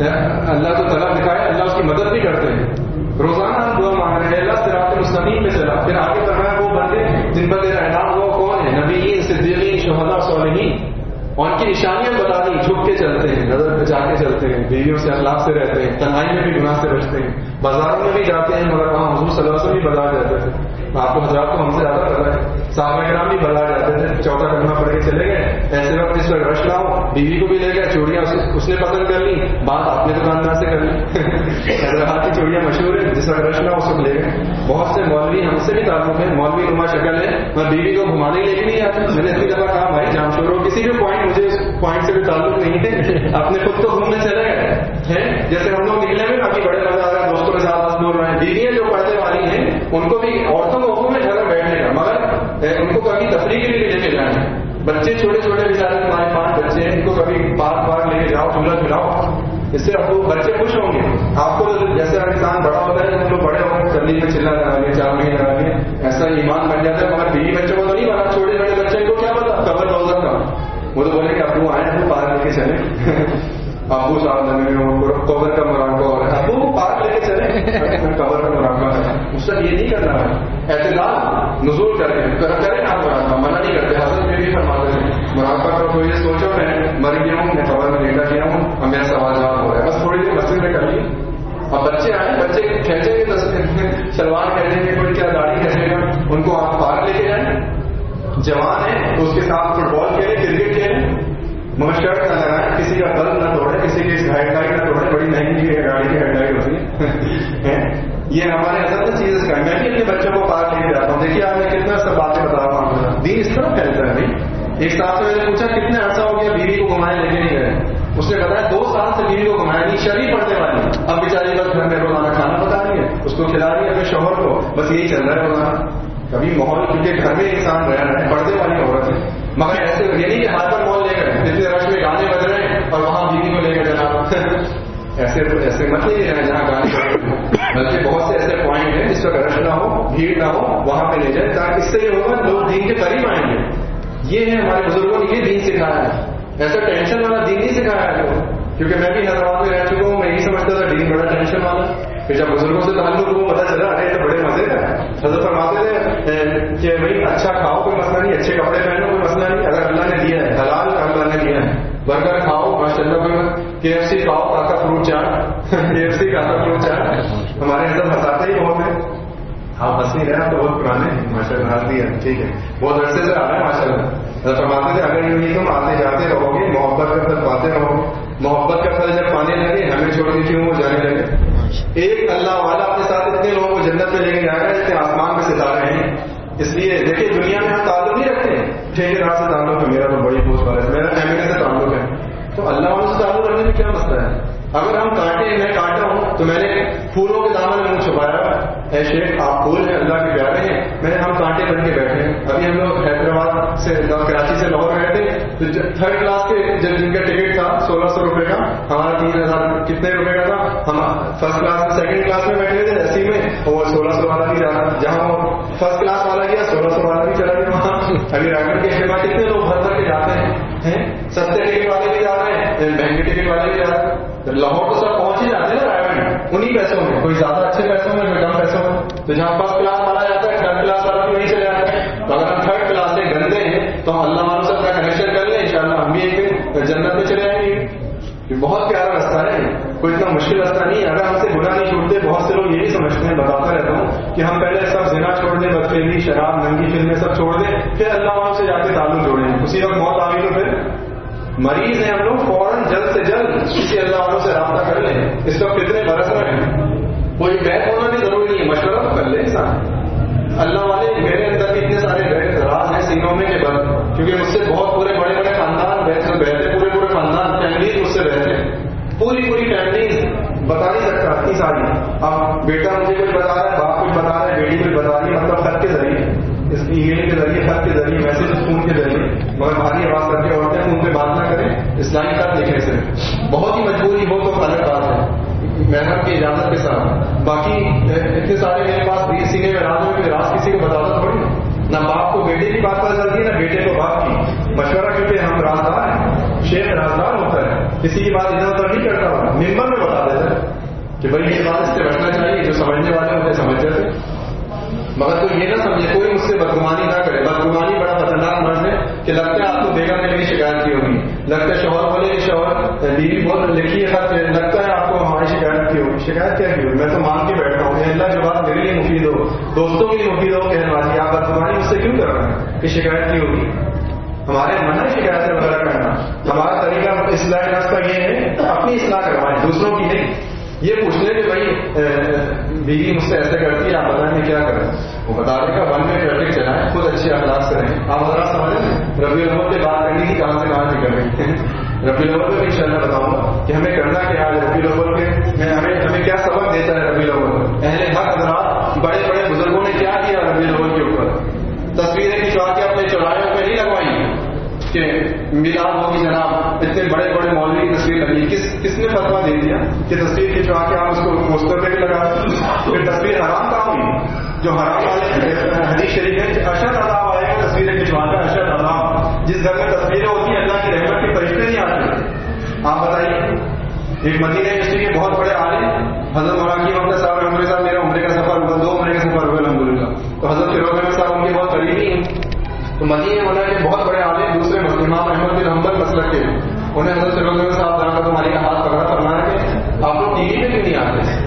اللہ تو طلب دکھائے, اللہ اس کی مدد بھی کرتے ہیں. روزانہ ہم دعا مانگ رہے ہیں اللہ صراط مستقیم پہ چلا. پھر آگے فرمایا وہ بندے جن پر تیرا انعام ہوا کون ہے, نبیین, صدیقین, شہداء, صالحین. اور ان کی نشانیاں بتا دی, جھک کے چلتے ہیں, نظر بچا کے چلتے ہیں, بیویوں سے اخلاق سے رہتے ہیں, تنہائی میں بھی گناہ سے بچتے ہیں, بازاروں میں بھی جاتے ہیں مگر وہاں حضور صلی اللہ علیہ وسلم بھی بازار جاتے تھے. آپ کو حضرات کو ہم سے زیادہ پتا ہے, صحابہ کرام بھی بازار جاتے تھے, چوتھا کلمہ پڑھ کے چلے گئے. ایسے وقت جس وقت رش نہ ہو بیوی کو بھی لے گئے, چوڑیاں اس نے پسند کر لی, بات اپنے دکاندار سے کر لی. حیدرآباد کی چوڑیاں مشہور ہیں, جس وقت رش نہ ہو اس وقت لے گئے. بہت سے مولوی ہم سے بھی تعلق ہے, مولوی نما شکل ہے, میں بیوی کو گھمانے لے کے نہیں آتی. میں نے اتنی دفعہ کہا بھائی جام شور ہو, کسی بھی پوائنٹ مجھے اس پوائنٹ سے بھی تعلق نہیں ہے, اپنے خود کو گھومنے چلے گئے ہیں. جیسے ہم لوگ نکلے میں ابھی بڑے مزہ آ رہا ہے, دوستوں کے ساتھ بول رہے ہیں. بیویاں جو پردے والی ہیں ان کو بھی, عورتوں کو حکم ہے گھر میں بیٹھنے کا, مگر ان کو کبھی تفریح کے لیے لے کے جائیں. بچے چھوٹے چھوٹے بیچارے, ہمارے 5 بچے ہیں, ان کو کبھی پارک لے کے جاؤ, جھولا جھلاؤ, اس سے اب بچے خوش ہوں گے. آپ کو جیسے انسان بڑا ہوتا ہے, ہم لوگ بڑے ہو گئے, چلنے میں چلا لگا لیں, 4 مہینے لگا لیں, ایسا ایمان بن جاتا ہے. مگر بیوی بچوں کو تو نہیں بنا, چھوٹے بڑے بچے کو کیا پتا قبر روزہ کا. وہ تو بولے کہ ابو آئے ہیں پارک لے کے چلے, ابو صاحب نے قبر کا مراقبہ ہو رہا ہے, ابو پارک لے کے چلے, قبر کا مراقبہ ہے. اس سے یہ نہیں کرنا ہے, اعتدال نزول کریں آپ مراقبہ, منع نہیں کرتے. حضرت میں بھی فرماتے ہیں مراقبہ کرو. تو یہ سوچو میں مر گیا ہوں, میں قبر میں لیٹا گیا ہوں, اب میرا سوال جواب ہو رہا ہے, بس تھوڑی دیر مسجد میں کر لی. اب بچے آئے, بچے کھینچیں گے, شلوار کھینچیں گے, کوئی کیا داڑھی کھینچے گا, ان کو آپ پارک لے کے جائیں. جوان ہے تو اس کے ساتھ فٹ بال کھیلے, کرکٹ کھیلے, مگر شرٹ نہ لگائیں, کسی کا بلب نہ توڑے, کسی کی ہیڈ لائٹ نہ توڑے. بڑی مہنگی گاڑی کی ہیڈ لائٹ ہوتی ہے. یہ ہمارے اصل چیز کا. میں بھی اپنے بچوں کو پارک لے کے جاتا ہوں. دیکھیے آپ نے کتنا سب باتیں بتا رہا ہوں, دین اس طرح پھیلتا ہے. نہیں, ایک صاحب سے میں نے پوچھا کتنے عرصہ ہو گیا بیوی کو گھمائے لے کے نہیں گئے. اس نے بتایا 2 سال سے بیوی کو گھمایا نہیں, شرعی پڑھنے والی. اب بیچاری بس گھر میں روزانہ کھانا پکا رہی ہے, اس کو کھلا رہی ہے اپنے شوہر کو, بس یہی چل رہا ہے روزانہ. کبھی ماحول, کیونکہ گھر میں انسان رہ رہا ہے, پردے والی عورت ہے. مگر ایسے یہ نہیں کہ ہاتھ پر مال لے کر جتنے رش میں گانے بج رہے ہیں اور وہاں بیوی کو لے کر جانا, ایسے مت لے جائیں جہاں گانے, بلکہ بہت سے ایسے پوائنٹ ہیں جس پر رش نہ ہو, بھیڑ نہ ہو, وہاں پہ لے جائیں, تاکہ اس سے یہ ہوگا لوگ دین کے قریب آئیں گے. یہ ہے ہمارے بزرگوں نے یہ دین سکھایا ہے. ایسا ٹینشن والا دین نہیں سکھایا ہے, کیونکہ میں بھی حیدرآباد میں رہ چکا ہوں, میں یہی سمجھتا تھا دین بڑا ٹینشن والا. پھر جب بزرگوں سے تعلق کو پتا چلا, ارے تو بڑے مزے کا. حضرت فرماتے تھے کہ بھائی اچھا کھاؤ کوئی مسئلہ نہیں, اچھے کپڑے پہنو کوئی مسئلہ نہیں, اگر اللہ نے دیا ہے, حلال اللہ نے دیا ہے, برگر کھاؤ ماشاء اللہ, KFC کھاؤ, کاکا فروٹ چاٹ, KFC کاکا فروٹ چاٹ. ہمارے حضرت ہنساتے ہی بہت ہیں. آپ ہنس نہیں رہے, آپ تو بہت پرانے ہیں ماشاء اللہ, ہنس دیا ٹھیک ہے, بہت عرصے سے آ رہا ہے ماشاء اللہ. فرماتے تھے اگر یوں ہی تم آتے جاتے رہو گے, محبت کا پھل پاتے رہو گے, محبت کا پھل جب پانے لگے ہمیں چھوڑ کے کیوں وہ جانے لگے. ایک اللہ والا اپنے ساتھ اتنے لوگوں کو جنت میں لے کے جائے گا جتنے آسمان میں ستارے ہیں. اس لیے دیکھیے دنیا میں ہم تعلق نہیں رکھتے, ٹھیکیدار سے تعلق ہے, میرا تو بڑی پوسٹ والا ہے, میرا MLA سے تعلق ہے. تو اللہ والوں سے تعلق رکھنے میں کیا مسئلہ ہے. اگر ہم کانٹے, میں کانٹا ہوں تو میں نے پھولوں کے دامن میں منہ چھپایا, اے شیخ آپ پھول ہیں, اللہ کے پیارے ہیں, میں نے ہم کانٹے بن کے بیٹھے ہیں. ابھی ہم لوگ حیدرآباد سے کراچی سے لاہور گئے تھے, تو 3rd کلاس کے جن کا ٹکٹ تھا 1600 روپے کا, ہمارا 3000 کتنے روپے کا تھا. ہم 1st کلاس 2nd کلاس میں بیٹھے تھے اسی میں, اور 1600 والا بھی جانا, جہاں وہ 1st کلاس والا گیا 1600 والا بھی چلا گیا وہاں. ابھی راگر کے اجتماع کتنے لوگ بھر بھر کے جاتے ہیں. لاہور تو سب پہنچ ہی جاتے ہیں نا رائے انہیں پیسوں میں, کوئی زیادہ اچھے پیسوں میں, کوئی کم پیسوں میں. تو جہاں فرسٹ کلاس والا جاتا ہے تھرڈ کلاس والا بھی وہیں چلے جاتا ہے. تو اگر ہم تھرڈ کلاس سے گندے ہیں تو ہم اللہ والوں سے اپنا کنیکشن کر لیں, انشاءاللہ ہم بھی ایک دن جنت میں چلے آئیں گے. یہ بہت پیارا راستہ ہے, کوئی اتنا مشکل راستہ نہیں ہے. اگر ہم سے گناہ نہیں چھوڑتے, بہت سے لوگ یہی سمجھتے ہیں, بتاتا رہتا ہوں کہ ہم پہلے سب زنا چھوڑ دیں, بدفعلی, شراب, ننگی فلمیں سب چھوڑ دیں, پھر اللہ والوں سے جا کے تعلق جوڑیں. اسی وقت موت آ گئی تو پھر مریض ہیں ہم لوگ, فوراً جلد سے جلد کسی اللہ والوں سے رابطہ کر لیں. اس وقت کتنے برس رہے ہیں, کوئی بیت ہونا بھی ضروری نہیں ہے, مشورہ تو کر لیں انسان. اللہ والے میرے اندر بھی اتنے سارے بیت راز ہیں سینوں میں کے بعد, کیونکہ مجھ سے بہت پورے بڑے بڑے خاندان بیٹھے, پورے خاندان فیملیز مجھ سے بیٹھے, پوری فیملیز بتا نہیں سکتا اتنی ساری. اب بیٹا مجھے کچھ بتا رہا ہے, باپ کچھ بتا رہا ہے, بیٹی کچھ بتا رہی ہے, مطلب خط کے ذریعے, اس ای میل کے ذریعے, خط کے ذریعے, میسج فون کے ذریعے. مگر بھاری آواز کر کے عورتیں فون پہ بات نہ کریں, اسلامی خط لکھنے سے. بہت ہی مجبوری ہو تو الگ بات ہے, محرم کی اجازت کے ساتھ. باقی اتنے سارے میرے پاس 20 سینے میں راز ہوئے, راز کسی کو بتانا تھوڑی نہ. باپ کو بیٹے کی بات پتہ چلتی ہے, نہ بیٹے کو باپ کی. مشورہ کیونکہ ہم رازدار ہیں, شیخ رازدار ہوتا ہے, کسی کی بات ادھر ادھر نہیں کرتا, ممبر میں بتا دیتا ہے کہ بھائی یہ بات اس سے بچنا چاہیے. جو سمجھنے والے ہوتے سمجھ جاتے. مگر تو یہ نہ سمجھے, کوئی مجھ سے بدگمانی نہ کرے. بدگمانی بڑا خطرناک مرض ہے کہ لگتا ہے آپ کو بیگم نے میری شکایت کی ہوگی, لگتا ہے شوہر بولے کہ شوہر بیوی بہت لکھی ہے خط, لگتا ہے آپ کو ہماری شکایت کی ہوگی. شکایت کیا کی ہوگی, میں تو مان کے بیٹھا ہوں کہ اللہ جو بات میرے لیے مفید ہو, دوستوں کے لیے مفید ہو, کہنے والی آپ بدگمانی مجھ سے کیوں کر رہے ہیں کہ شکایت کی ہوگی. ہمارے من ہے شکایت وغیرہ کرنا. ہمارا طریقہ اصلاح نفس کا یہ ہے, اپنی اصلاح کروائیں, دوسروں کی نہیں. یہ پوچھ لیں کہ بھائی بیوی مجھ سے ایسے کرتی ہے, آپ بتائیں میں کیا کریں. وہ بتا دے گا, من میں ٹریفک چلائیں, خود اچھے اخلاق سے رہیں. آپ حضرات سمجھیں ربیع الاول پہ بات کرنی تھی, کہاں سے کہاں نکل رہی ہے. ربیع الاول پہ بھی انشاءاللہ بتاؤں گا کہ ہمیں کرنا کیا ہے. ربیع الاول پہ ہمیں کیا سبق دیتا ہے ربیع الاول. اہل حق حضرات, بڑے بڑے بزرگوں نے کیا کیا ربیع الاول کے اوپر. تصویریں کھنچوا کے اپنے چوراہوں پہ نہیں لگوائی کہ میلاد ہوگی جناب, اتنے بڑے بڑے مولوی کی تصویر لگی. کس نے فتوا دے دیا کہ تصویر کھنچوا کے آپ اس کو پوسٹر پہ بھی لگا. پھر تصویر حرام کہاں ہوئی, جو حرام والے حدیث شریف ہے اشد عذاب آئے گا تصویریں کھنچوا کر, اشد عذاب. جس گھر میں تصویریں ہوتی ہیں اللہ کی رحمت کے فرشتے نہیں آتے. آپ بتائیے, ایک مدینہ یونیورسٹی کے بہت بڑے عالم حضرت مولانا محمد صاحب رحمۃ اللہ, میرا عمرے کا سفر ہوا, 2 عمرے کا سفر ہوا الحمدللہ. تو حضرت فیروز احمد صاحب ان کے بہت قریبی ہیں. تو مدینہ مولانا کے بہت بڑے عالم, دوسرے امام احمد بن حنبل مسلک کے, انہیں حضرت فیروز احمد صاحب جا کر تمہاری کا ہاتھ پکڑا, فرمایا کہ آپ لوگ ٹی وی پہ کیوں نہیں آتے.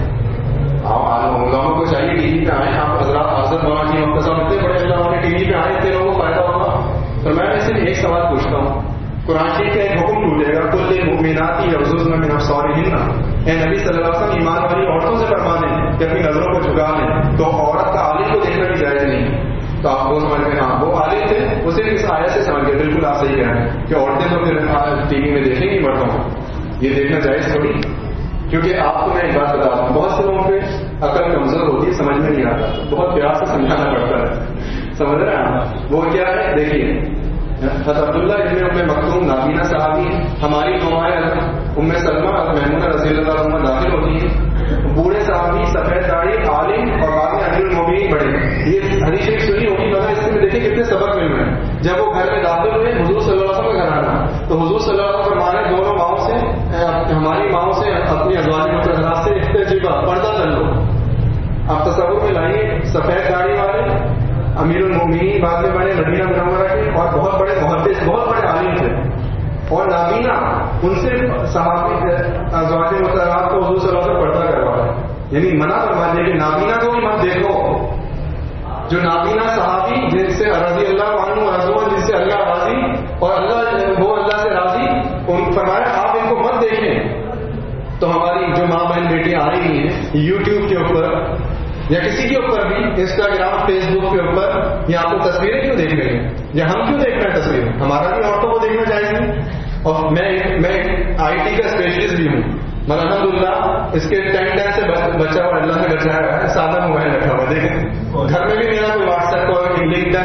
لوگوں کو چاہیے ٹی وی پہ آئیں. آپ حضرات حضرت مولانا محمد صاحب اتنے بڑے اللہ والے ٹی وی پہ آئیں, اتنے لوگوں کو فائدہ ہوگا. تو میں صرف ایک سوال پوچھتا ہوں, قرآن شریف کا ایک حکم ٹوٹے گا, کل المؤمنات یغضضن من ابصارهن. اے نبی صلی اللہ علیہ وسلم, ایمان والی عورتوں سے فرما دیں کہ اپنی نظروں کو جھکا لیں. تو عورت کا عالم کو دیکھنا بھی جائز نہیں. تو آپ وہ سمجھ گئے, ہاں وہ عالم تھے, وہ صرف اس آیت سے سمجھ گئے. بالکل آپ صحیح کہہ رہے ہیں کہ عورتیں تو پھر ٹی وی میں دیکھیں گی مردوں کو, یہ دیکھنا جائز تھوڑی. کیونکہ آپ کو میں ایک بات بتا رہا ہوں, بہت سے لوگوں پہ عقل کمزور ہوتی ہے, سمجھ میں نہیں آتا, بہت پیار سے سمجھانا پڑتا ہے. سمجھ رہے ہیں وہ کیا ہے. دیکھیے حضرت عبداللہ ابن ام مکتوم نابینا صحابی, ہماری ممائے ام سلمہ میمونہ رضی اللہ عنہ داخل ہوتی ہیں. بوڑھے صحابی, سفید داڑھی, عالم, اور بعد میں امیر المومنین بڑے. یہ حدیث شریف سنی ہوگی, مگر اس میں دیکھیں کتنے سبق مل رہے ہیں. جب وہ گھر میں داخل ہوئے حضور صلی اللہ علیہ وسلم کا گھر آنا, تو حضور صلی اللہ علیہ وسلم فرمانے دونوں ماؤں سے, ہماری ماؤں سے, اپنی ازواج مطہرات سے احتجابا, پردہ کر لو. آپ تصور میں لائیے, سفید داڑھی والے امیر المومنین, بعد میں بڑے مدینہ منورہ کے, اور بہت بڑے محدث, بہت بڑے عالم تھے. اور نابینا, ان سے صحابی ازواج مطہرات کو حضور صلی اللہ علیہ وسلم پردہ کروایا. یعنی منع فرما دیا کہ نابینا کو بھی مت دیکھو. جو نابینا صحابی جن سے رضی اللہ عنہ رضوان, جن سے اللہ راضی اور اللہ وہ اللہ سے راضی, ان فرمایا آپ ان کو مت دیکھیں. تو ہماری جو ماں بہن بیٹیاں آ رہی ہیں یوٹیوب کے اوپر یا کسی کے اوپر بھی, انسٹاگرام, فیس بک کے اوپر, یا آپ کو تصویریں کیوں دیکھ رہے ہیں, یا ہم کیوں دیکھ رہے ہیں تصویریں. ہمارا بھی عورتوں کو دیکھنا چاہیے. اور میں آئی ٹی کا اسپیشلسٹ بھی ہوں, مگر الحمدللہ اس کے 10 سے بچا ہوا, اللہ نے بچایا ہے. سادہ موبائل رکھا ہوا, دیکھیں گھر میں بھی میرا کوئی واٹس ایپ کو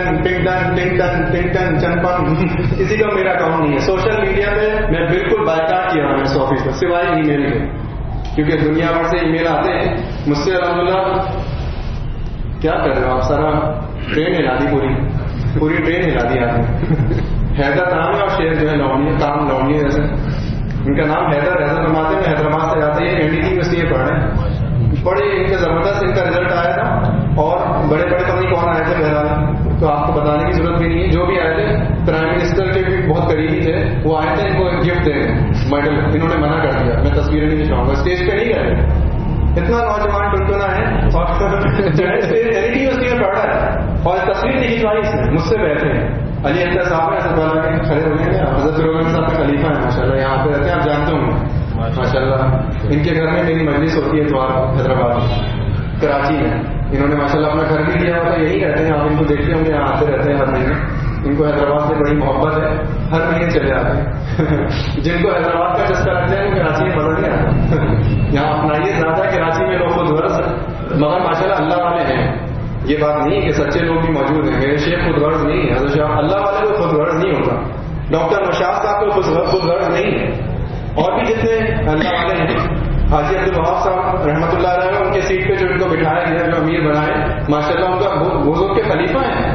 لنکڈن چنپن, کسی کا میرا اکاؤنٹ نہیں ہے. سوشل میڈیا پہ میں بالکل بائیکاٹ کیا ہوں اس آفس پر, سوائے ای میل کے, کیونکہ دنیا بھر سے ای میل آتے ہیں مجھ سے. الحمدللہ کیا کر رہے ہو آپ, سارا ٹرین ہلا دی, پوری ٹرین ہلا دی آپ نے. حیدر نام ہے, اور شیر جو ہے لونی, کام لونی جیسے. ان کا نام حیدر فرماتے ہیں حیدرآباد سے جاتے ہیں NDT میں اس لیے پڑھ رہے ہیں. بڑے ان کا زبردست ان کا رزلٹ آیا تھا اور بڑے پتہ نہیں کون آئے تھے بہرحال تو آپ کو بتانے کی ضرورت بھی نہیں ہے. جو بھی آئے تھے پرائم منسٹر کے بھی بہت قریبی تھے, وہ آئے تھے ان کو گفٹ دیں میڈل, انہوں نے منع کر دیا, میں تصویریں نہیں دکھاؤں گا, اسٹیج پہ نہیں گئے. اتنا نوجوان ٹنٹنا ہے اور جو ہے یونیورسٹی میں پڑھ رہا ہے اور تصویر نہیں کھینچوائی اس نے, مجھ سے بیٹھے ہیں. علی اختر صاحب ہیں اسد والا کے کھڑے ہوئے ہیں, حضرت روغن صاحب کا خلیفہ ہے ماشاء اللہ, یہاں پہ رہتے ہیں, آپ جانتے ہوں گے ماشاء اللہ. ان کے گھر میں میری مجلس ہوتی ہے اتوار حیدرآباد میں, کراچی میں. انہوں نے ماشاء اللہ اپنا گھر بھی لیا ہوتا ہے, یہی رہتے ہیں, آپ ان کو دیکھتے ہوں گے, یہاں آتے رہتے ہیں ہر مہینے. ان کو حیدرآباد سے بڑی محبت ہے, ہر مہینے چلے آتے ہیں. جن کو حیدرآباد کا چسکا رکھتے ہیں وہ کراچی میں مزہ نہیں آتا. یہاں اپنائیے زیادہ کراچی میں لوگ خود غرض, مگر ماشاء اللہ اللہ والے ہیں. یہ بات نہیں ہے کہ سچے لوگ بھی موجود ہیں, میرے شیخ خود غرض نہیں ہے, حضرت شاہ اللہ والے کو خود غرض نہیں ہوتا, ڈاکٹر نوشاد صاحب کو خود غرض نہیں ہے, اور بھی جتنے اللہ والے ہیں. حاجی عبدالوہاب صاحب رحمۃ اللہ علیہ ان کے سیٹ پہ جو ان کو بٹھایا گیا, جو امیر بنائے ماشاء اللہ, ان کا بزرگ کے خلیفہ ہیں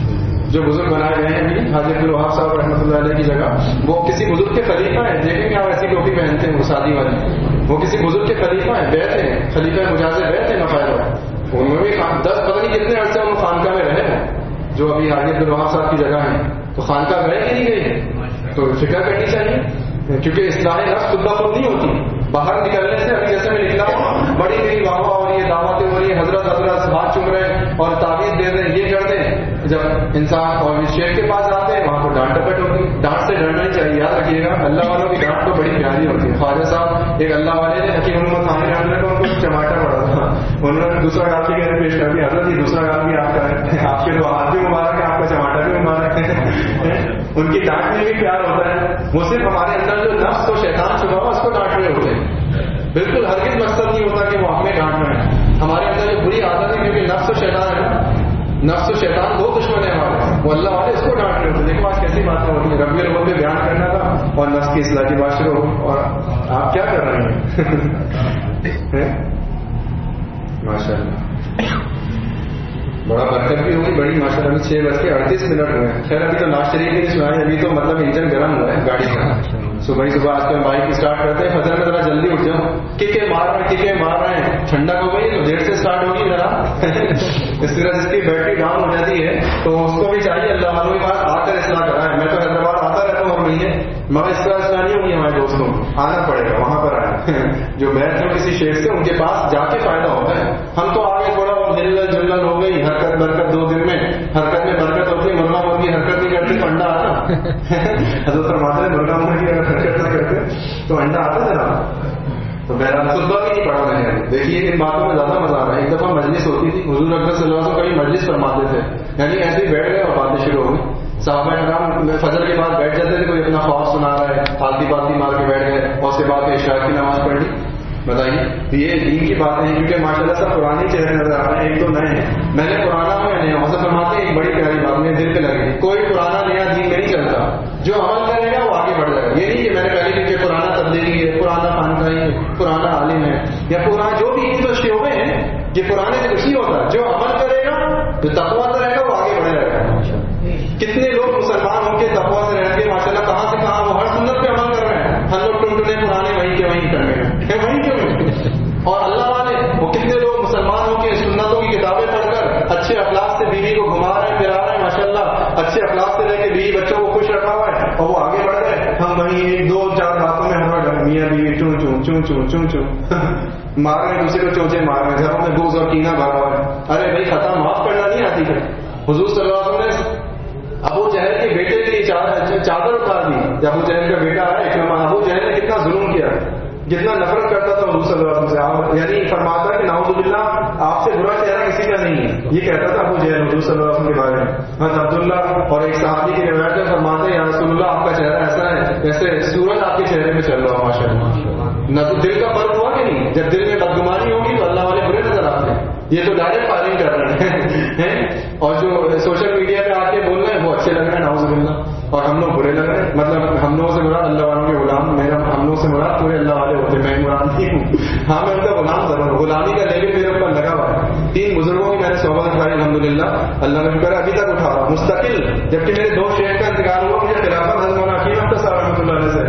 جو بزرگ بنائے گئے ہیں. حاجی عبدالوہاب صاحب رحمۃ اللہ علیہ کی جگہ وہ کسی بزرگ کے خلیفہ ہیں. دیکھیں گے آپ ایسی ٹوپی پہنتے ہیں وہ شادی والی, وہ کسی بزرگ کے خلیفہ ہیں, بیٹھ ہیں, خلیفہ مجاز بیٹھ ہیں باقاعدہ. انہوں نے بھی 10 پتہ نہیں کتنے عرصے ان خانقاہ میں رہے ہیں جو ابھی حاجی عبدالوہاب صاحب کی جگہ ہیں. تو خانقاہ گئے کہ نہیں گئے, تو فکر کرنی چاہیے, کیونکہ اصلاح نفس خود بخود نہیں ہوتی. باہر نکلنے سے ابھی جیسے میں نکلا ہوں, بڑی بڑی واہ واہ ہو رہی ہے, دعوتیں ہو رہی ہیں, حضرت ہاتھ چوم رہے ہیں اور تعویذ دے رہے ہیں, یہ کر دیں. جب انسان اور شیخ کے پاس جاتے ہیں وہاں کو ڈانٹ ڈپٹ ہوتی ہے. ڈانٹ سے ڈرنا ہی چاہیے, یاد رکھیے گا, اللہ والوں کی ڈانٹ تو بڑی پیاری ہوتی ہے. خواجہ صاحب ایک اللہ والے نے حکیم محمد خان ڈانٹنے کو ان کو چماٹا پڑا تھا, انہوں نے دوسرا گال بھی کہنے پیش کر دیا, حضرت یہ دوسرا گال بھی آپ کا ہے, آپ کے تو ہاتھ بھی مبارک ہے, آپ کا چماٹا بھی مبارک ہے. ان کی ڈانٹ میں بھی پیار ہوتا ہے. وہ صرف ہمارے اندر جو نفس کو شیطان چھپا ہوا اس کو ڈانٹ رہے ہوتے ہیں. بالکل ہرگز مقصد نہیں ہوتا کہ وہ ہمیں ڈانٹ رہے ہیں. ہمارے اندر جو بری عادت ہے, کیونکہ نفس و شیطان ہے نا, نفس و شیطان دو دشمن ہیں ہمارے, وہ اللہ والے اس کو ڈانٹ رہے ہوتے. دیکھو آج کیسی باتیں ہوتی ہیں, ربی الاول پہ بیان کرنا تھا اور نفس کی اصلاح کی بات شروع ہو, اور آپ کیا کر رہے ہیں. ماشاء اللہ بڑا برکت بھی ہوگی بڑی ماشاء اللہ. 6:38 ہوئے. خیر ابھی تو ناز شریف کی سنائے, ابھی تو مطلب انجن گرم ہوا ہے گاڑی کا. صبح آج کل بائک اسٹارٹ کرتے ہیں, فجر میں ذرا جلدی اٹھ جاؤ, ککے مار رہے ہیں, ٹھنڈک ہو گئی تو دیر سے اسٹارٹ ہوگی ذرا. اس طرح جس کی بیٹری ڈاؤن ہو جاتی ہے تو اس کو بھی چاہیے اللہ والوں کے پاس آ کر اصلاح کرائے. میں تو حیدرآباد آتا رہتا ہوں ہر مہینے, مگر اس طرح اصلاح نہیں ہوگی ہمارے دوستوں, آنا پڑے گا وہاں پر آئے جو بیٹھ ہو کسی شیخ سے, ان کے پاس جا کے فائدہ ہوتا ہے. ہم تو آگے تھوڑا ہلل جلل ہو گئی, حرکت برکت 2 دن میں, حرکت میں برکت ہوتی ہے, مرغا مرغی حرکت نہیں کرتی تو انڈا آتا. حضرت فرماتے ہیں مرغا مرغی اگر حرکت نہ کرتے تو انڈا آتا جناب. تو بہرحال خطبہ بھی نہیں پڑھا میں نے. دیکھیے ان باتوں میں زیادہ مزہ آ رہا ہے. ایک دفعہ مجلس ہوتی تھی, حضور اکرم صلی اللہ علیہ وسلم کبھی مجلس فرماتے تھے, یعنی ایسے ہی بیٹھ گئے اور باتیں شروع ہو گئی. صحابہ کرام فجر کے بعد بیٹھ جاتے تھے, کوئی اپنا خواب سنا رہا ہے, آلتی پالتی مار کے بیٹھ گئے, اور اس کے بعد عشاء کی نماز پڑھ لی. بتائیے یہ دین کی باتیں ہیں, کیونکہ ماشاءاللہ سب پرانے چہرے نظر آ رہے ہیں, ایک تو نئے ہیں. میں نے پرانا ہوں یا نیا, حضرت فرماتے ہیں ایک بڑی پیاری بات میرے دل پہ لگی, کوئی پرانا نیا دین میں نہیں چلتا, جو عمل کرے گا وہ آگے بڑھ جائے گا. یہ نہیں کہ میں نے پہلے کہ پرانا تبلیغی ہے, پرانا خانقاہی ہے, پرانا عالم ہے, یا پرانا جو بھی ان شعبے ہیں, یہ پرانے سے کچھ نہیں ہوتا. جو عمل کرے گا, جو تقویٰ سے رہے گا وہ آگے بڑھے رہے گا. کتنے لوگ مسلمان ہو کے تقویٰ سے رہیں گے ماشاءاللہ, کہاں سے کہاں وہ ہر سنت پہ عمل کر رہے ہیں. ہم لوگ ٹنٹنے پرانے وہیں کے وہیں کر رہے ہیں, وہیں کے وہیں. اور اللہ والے وہ کتنے لوگ مسلمان ہو کے سنتوں کی کتابیں پڑھ کر اچھے اخلاق سے بیوی کو گھما رہے ہیں, پھرا رہے ہیں ماشاءاللہ, اچھے اخلاق سے رہ کے بیوی بچوں کو خوش رکھا ہوا ہے, اور وہ آگے بڑھ رہے ہیں. ہم وہیں 1-2-4 باتوں میں ہمارا میاں بیوی چون چون چون چون چون چون مار رہے ہیں, دوسرے کو چونچے مار رہے ہیں, گھروں میں بغض اور کینہ بھرا ہوا ہے. ارے بھائی خطا معاف کرنا نہیں آتی ہے. حضور صلی اللہ علیہ وسلم نے ابو جہل کے بیٹے کے لیے چادر اتار دی. جب ابو جہل کا بیٹا ہے, ابو جہل نے کتنا ظلم کیا, جتنا نفرت کرتا تھا حضور صلی اللہ علیہ وسلم سے, یعنی فرماتا کہ نعوذ باللہ آپ سے برا چہرہ کسی کا نہیں ہے, یہ کہتا تھا ابو جہل حضور صلی اللہ علیہ وسلم کے بارے میں. حضرت عبداللہ اور ایک صحابی کی روایت میں فرماتے ہیں یا رسول اللہ آپ کا چہرہ ایسا ہے جیسے سورج آپ کے چہرے میں چل رہا ہو ماشاءاللہ. نہ تو دل کا فرق ہوا کہ نہیں, جب دل میں بدگمانی ہوگی تو اللہ والے برے نظر آتے ہیں. یہ تو ڈائریکٹ فائرنگ کر رہے ہیں, اور جو سوشل میڈیا پہ آ کے بول رہے ہیں وہ اچھے لگ رہے ہیں نعوذ باللہ, اور ہم لوگ برے لگ رہے ہیں. مطلب ہم لوگوں سے مراد اللہ والوں کے غلام, ہم لوگوں سے مراد پورے اللہ والے ہوتے ہیں, میں مراد نہیں ہوں. ہاں میں ان کا غلام ضرور ہوں, غلامی کا لیبل میرے اوپر لگا ہوا ہے. 3 بزرگوں کی میں نے صحبت اٹھائی الحمدللہ, اللہ کا شکر ابھی تک اٹھا رہا مستقل. جبکہ میرے 2 شیخ کا انتقال ہوا, مجھے خلافت حضرت مولانا حکیم اختر صاحب رحمۃ اللہ علیہ سے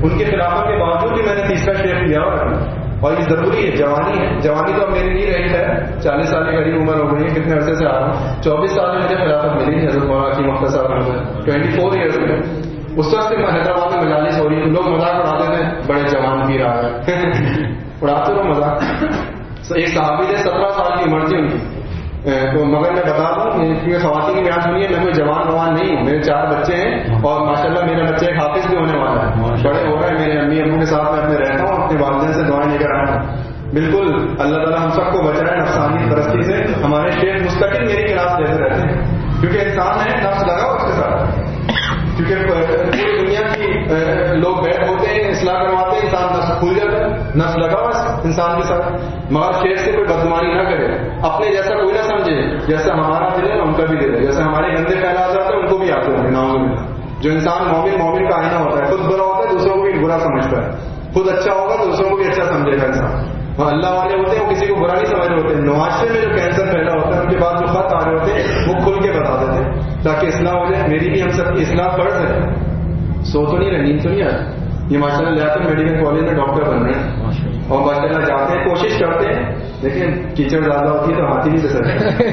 ان کے خلافت کے باوجود بھی میں نے تیسرا شیخ لیا اور یہ ضروری ہے. جوانی ہے, جوانی تو اب میری نہیں رہی ہے, 40 سال کی قریب عمر ہو گئی ہے, کتنے عرصے سے آ رہا ہوں. 24 سال میں مجھے خلافت ملی تھی حضرت مولانا کی مختصر میں 24 ایئرس میں. اس وقت سے حیدرآباد میں مجالس ہو رہی ہے, لوگ مذاق اڑاتے تھے, بڑے جوان پیر آ گئے اڑاتے رہو مذاق. ایک صحابی تھے 17 سال کی عمر تھی ان کی, تو مگر میں بتا دوں کیونکہ خواتین کی بیان سنیے, میں کوئی جوان نہیں ہوں, میرے 4 بچے ہیں اور ماشاءاللہ میرے بچے حافظ بھی ہونے والا ہے, بڑے ہو رہے ہیں. میرے امی ابو کے ساتھ میں اپنے رہتا ہوں, اپنے والدین سے دعائیں لے کر آیا ہوں. بالکل اللہ تعالیٰ ہم سب کو بچائے نفسانی پرستی سے. ہمارے شیخ مستقل میری کلاس لیتے رہتے ہیں, کیونکہ انسان ہے نفس لگا اس کے ساتھ, کیونکہ پوری دنیا کی لوگ بیٹھ ہوتے ہیں, اصلاح کرواتے ہیں, انسان نفس کھل جاتا ہے, نفس لگا ہوا انسان کے ساتھ. مگر شیخ سے کوئی بدگمانی نہ کرے, اپنے جیسا کوئی نہ سمجھے, جیسا ہمارا دل ہے ان کا بھی دل ہے, جیسے ہمارے گندے پھیلا جاتے ہیں ان کو بھی آتے ہوں گے ناؤز میں. جو انسان مومن کا آئینہ ہوتا ہے, خود برا ہوتا ہے دوسروں کو بھی برا سمجھتا ہے, خود اچھا ہوگا تو دوسروں کو بھی اچھا سمجھے گا انسان. اور اللہ والے ہوتے ہیں وہ کسی کو برا نہیں سمجھ رہے ہوتے ہیں. معاشرے میں جو کینسر پھیلا ہوتا ہے ان کے بعد جو خط آ رہے ہوتے ہیں وہ کھل کے بتا دیتے ہیں تاکہ اصلاح ہو جائے. میری بھی ہم سب کی اصلاح فرض ہے. سو تو نہیں رہے, نیند تو نہیں آئے. یہ ماشاء اللہ لیاقت میڈیکل کالج میں ڈاکٹر بن رہے ہیں اور ماشاء اللہ جاتے ہیں, کوشش کرتے ہیں, لیکن کیچڑ زیادہ ہوتی ہے تو ہاتھی بھی پھسل جاتا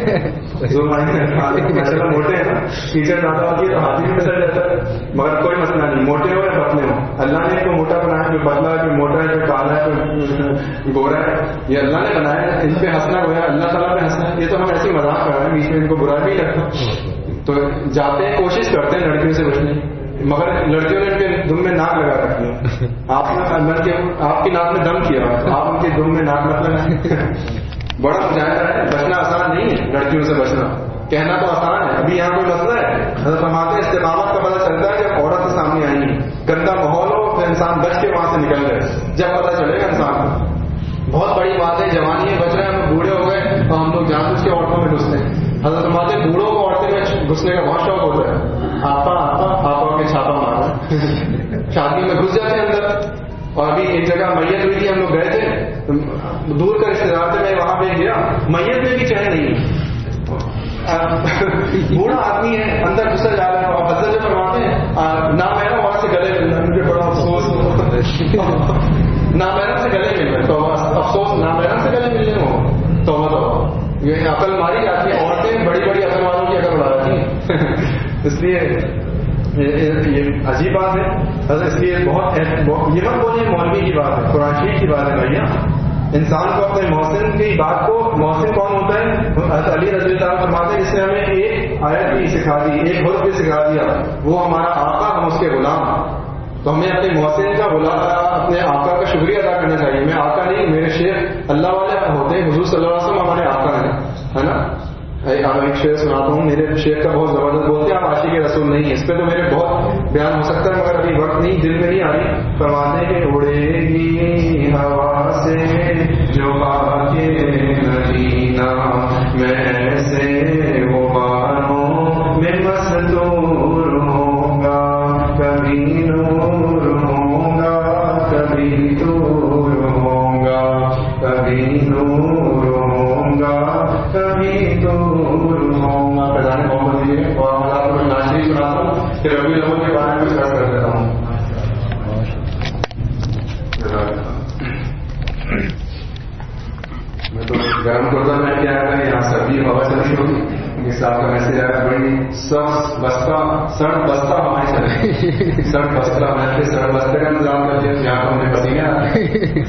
ہے. ماشاء اللہ موٹے ہیں نا, کیچڑ زیادہ ہوتی ہے تو ہاتھی بھی پھسل جاتا ہے. مگر کوئی مسئلہ نہیں, موٹے ہو یا پتلے ہو, اللہ نے کوئی موٹا بنایا, کوئی پتلا ہے, کوئی موٹا ہے, کوئی کالا ہے, کوئی گورا ہے, یہ اللہ نے بنایا. ان پہ ہنسنا گویا اللہ تعالیٰ پہ ہنسنا, یہ تو ہم ایسی مذاق کر رہے ہیں, بیچ میں ان کو برا بھی لگتا. تو جاتے ہیں, کوشش کرتے ہیں لڑکیوں سے بچنے, مگر لڑکیوں نے ان کے دم میں ناک لگا رکھی ہے. آپ کی ناک میں دم کیا, آپ ان کے دم میں ناک مت لگائیں. بڑا مجاہدہ ہے, بچنا آسان نہیں ہے لڑکیوں سے بچنا. کہنا تو آسان ہے, ابھی یہاں کوئی مسئلہ ہے, حضرت فرماتے ہیں استقامت کا پتہ چلتا ہے جب عورت سامنے آئی ہے. گندا ماحول ہو تو انسان بچ کے وہاں سے نکل گئے, جب پتہ چلے گا انسان کو. بہت بڑی بات ہے, جوانی ہے, بچ رہے ہیں, ہم بوڑھے ہو گئے تو ہم لوگ جان بوجھ کے عورتوں میں گھستے ہیں. حضرت فرماتے ہیں بوڑھوں کو عورتیں میں گھسنے کا بہت شوق ہوتا ہے. آپا کے چھاپا مارا, شادی میں گھس جاتے ہیں اندر. اور ابھی ایک جگہ میت ہوئی تھی, ہم لوگ گئے تھے, دور کا رشتے دار تھے, میں وہاں پہ گیا, میت میں بھی چین نہیں, بوڑھا آدمی ہے اندر گھسا جا رہا ہے. اور حضرت جو فرماتے ہیں نامحرم وہاں سے گلے ملنا, مجھے بڑا افسوس, نامحرم سے گلے مل رہے, تو افسوس نامحرم سے گلے ملنے ہو تو یہ عقل ماری جاتی ہے. عورتیں بڑی بڑی عقل والوں کی عقل اڑا جاتی ہیں. اس لیے یہ عجیب بات ہے. اس لیے بہت یہ مت بولیے مولوی کی بات ہے, قرآن شریف کی بات ہے بھیا. انسان کو اپنے محسن کی بات کو, محسن کون ہوتا ہے, حضرت علی رضی اللہ عنہ فرماتے ہیں جس نے ہمیں ایک آیت بھی سکھا دی, ایک حرف بھی سکھا دیا, وہ ہمارا آقا, ہم اس کے غلام. تو ہمیں اپنے محسن کا اپنے آقا کا شکریہ ادا کرنا چاہیے. میں آقا نہیں, میرے شیخ اللہ والے ہوتے ہیں, حضور صلی اللہ علیہ وسلم ہمارے آقا ہیں, ہے نا. ایک شعر سناتا ہوں, میرے شیخ کا بہت زبردست, بولتے ہیں آپ عاشق رسول نہیں ہیں. اس پہ تو میرے بہت بیان ہو سکتا ہے مگر ابھی وقت نہیں, دل میں نہیں آ رہی. فرماتے کہ اڑے گی ہوا سے جو باقی مدینہ میں سے وہ بانوں میں مستور ہوں گا, کبھی نور ہوں گا, کبھی دور ہوں گا, کبھی نور ہوں گا, کبھی دور ہوں گا. پہچانے محمد جی اور ہمارا تو میں ناشری سناتا ہوں, پھر ربیع الاول کے بارے میں کچھ کر دیتا ہوں. میں تو گرم کرتا میں کیا کریں, یہاں سردی ہوا چلتی ہوگی, اس آپ کا میسج آیا, بڑی سرد بستہ ہمارے چلے, سرد بستہ, میں سرد بستے کا انتظام کر دیا, یہاں تو ہمیں پسینے آتے,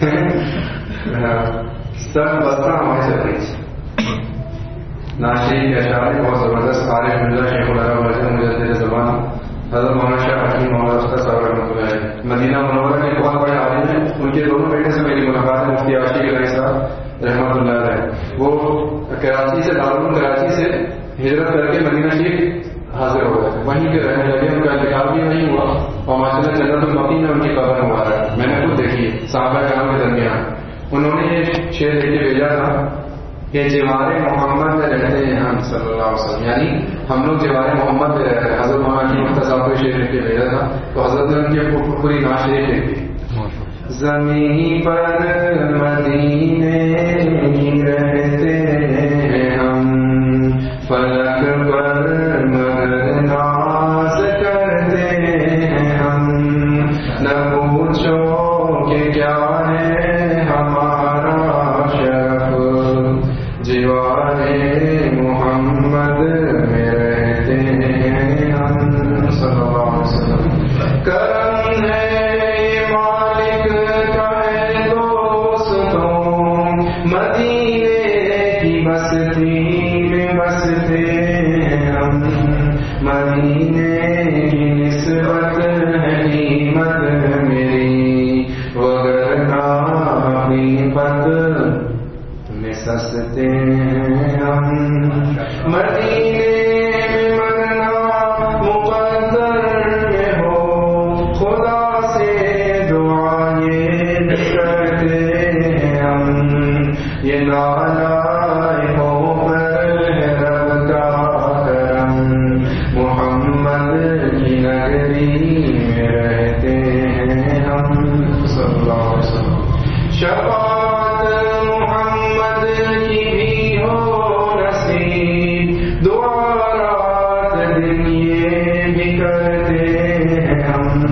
سرد بستہ ہمارے چل رہی. ناشری کے اشعار بہت زبردست. عارف ملا شیخ العرب مجدد زبان حضرت مولانا شاہ حکیم مولانا استاد صاحب رحمۃ اللہ علیہ, مدینہ منورہ کے بہت بڑے عالم ہیں. ان کے دونوں بیٹے سے میری ملاقات ہے, مفتی عاشق علی صاحب رحمۃ اللہ علیہ. وہ کراچی سے, دارالعلوم کراچی سے ہجرت کر کے مدینہ شریف حاضر ہو گئے, وہیں پہ رہنے لگے. ان کا انتقال بھی وہیں ہوا اور ماشاء اللہ جنت البقیع میں ان کی قبر مبارک ہے. میں نے خود دیکھی ہے صحابہ کرام کے درمیان. انہوں نے یہ شعر لکھ کے بھیجا تھا کہ جوار محمد میں رہتے ہیں ہم صلی اللہ علیہ وسلم, یعنی ہم لوگ جوار محمد میں رہتے ہیں. حضرت مولانا کی مختصر کو شعر لکھ کے بھیجا تھا, تو حضرت نے ان کی پوری نعت شریف لکھ دی. زمین پر مدینے رہتے ہیں ہم, فلک پر مگر ناز کرتے ہیں ہم, نہ پوچھ نگری میں بستے ہم، مدینے کی نسبت ہے قیمت میری، وگرنہ قیمت میں سستے ہم، مدینے میں مرنا مقدر میں ہو، خدا سے دعائیں کرتے ہم، یہ نالائق ہو پر رب کا کرم، محمد کی نگری میں رہتے ہیں ہم، صلی اللہ علیہ وسلم۔ شفاعت محمد کی بھی ہو نصیب، دعا رات دن یہ بھی کرتے ہیں ہم،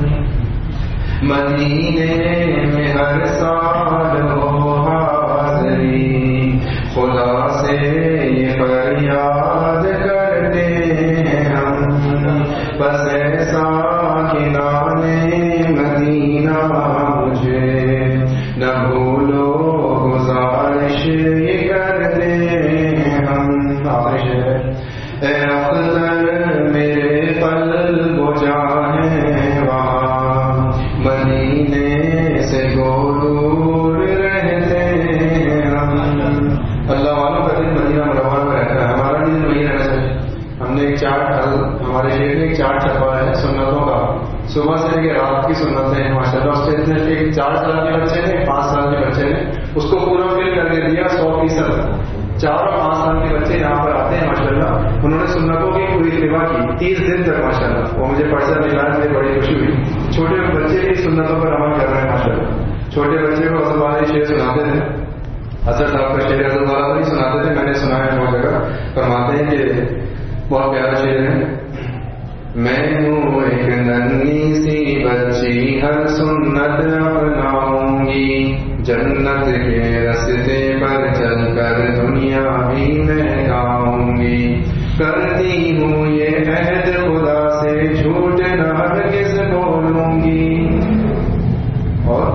مدینے میں ہر سال ہو حاضری، خدا سے یہ فریاد کرتے ہیں ہم، بس ایسا کنانے مدینہ مجھے نہ بھولو، گزارش یہ کرتے ہیں ہم، اے افضل میرے قلب و جان ہے وہاں، مدینے سے کو دور رہتے ہیں ہم۔ اللہ والوں کا دل مدینہ منورہ میں رہتا ہے، ہمارا دل وہی رہنا چاہیے۔ ہم نے ایک چارٹ، ہمارے شہر میں ایک چارٹ چھپا ہے سنتوں کا، صبح سے لے کے رات کی سنتیں ہیں ماشاء اللہ۔ اس سے ایک 4 سال کے بچے نے، 5 سال کے بچے نے اس کو پورا فل کر کے دیا 100%۔ 4 اور 5 سال کے بچے یہاں پر آتے ہیں ماشاء اللہ، انہوں نے سنتوں کی پوری اتباع کی 30 دن تک ماشاء اللہ، وہ مجھے پرچہ ملا، مجھے بڑی خوشی ہوئی۔ چھوٹے بچے بھی سنتوں پر عمل کر رہے ہیں ماشاء اللہ۔ چھوٹے بچے کو اصل والے شعر سناتے تھے، اصل صاحب کا شعر اصل والا نہیں سناتے تھے، میں نے سنا ہے بہت جگہ، فرماتے ہیں کہ بہت پیارا شعر ہے، میں ہوں ایک ننھی سی بچی، ہر سنت اپناؤں گی، جنت کے راستے پر چل کر دنیا بھی میں گاؤں گی، کرتی ہوں یہ عہد خدا سے، جھوٹ نہ ہرگز بولوں گی، اور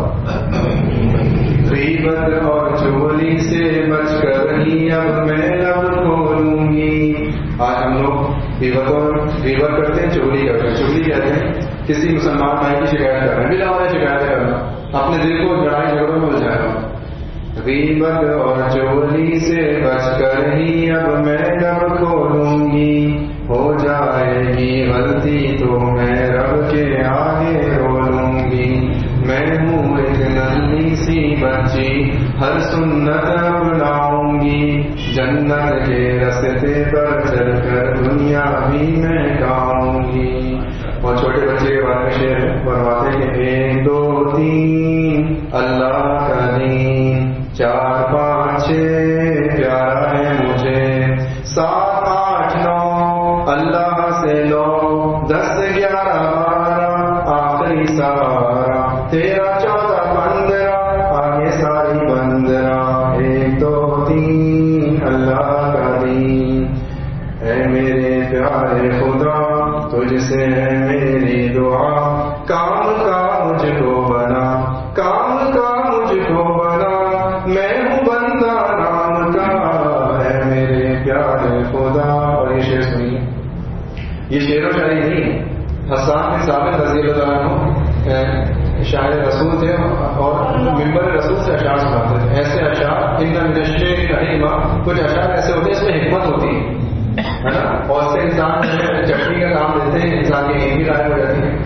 غیبت اور چوری سے بچ کر ہی اب میں لب کھولوں گی۔ آج ہم لوگ غیبت کرتے ہیں، چوری کرتے ہیں۔ چوری کہتے ہیں کسی مسلمان بھائی کی شکایت کر رہے ہیں، بلا وجہ شکایت کرنا، اپنے دل کو لڑائی جھگڑوں میں الجھانا۔ غیبت اور چوری سے بچ کر ہی اب میں لب کھولوں گی، ہو جائے گی غلطی تو میں رب کے آگے رولوں گی، میں ہوں ایک ننھی سی بچی، ہر سنت اپناؤں گی، جنت کے راستے پر چل کر دنیا بھی میں گاؤں گی۔ اور چھوٹے بچے کے بارے میں شعر فرماتے کہ 1 2 3 اللہ کا دین، 4 5 6 پیارا ہے مجھے، 7 8 9 اللہ سے لو، 10 11 12 آخری سارا، 13 14 15 آگے ساری 15، 1 2 3 اللہ کا دین، اے میرے پیارے خدا تجھ سے ہے میری دعا، کام کا مجھ کو بنا، کام کا مجھ کو بنا، میں ہوں بندہ نام کا، اے میرے پیارے خدا۔ اور یہ شعر سنیے، یہ شعر و شاعری نہیں، حسان بن ثابت رضی اللہ عنہ شاعر رسول تھے اور ممبر رسول سے اشعار سناتے تھے۔ ایسے اشعار ان کا نشے کا کچھ اشعار ایسے ہوتے ہیں اس میں حکمت ہوتی ہے نا، اور اس سے انسان چٹنی کا کام دیتے ہیں، انسان کی نیند بھی غائب ہو جاتی ہے۔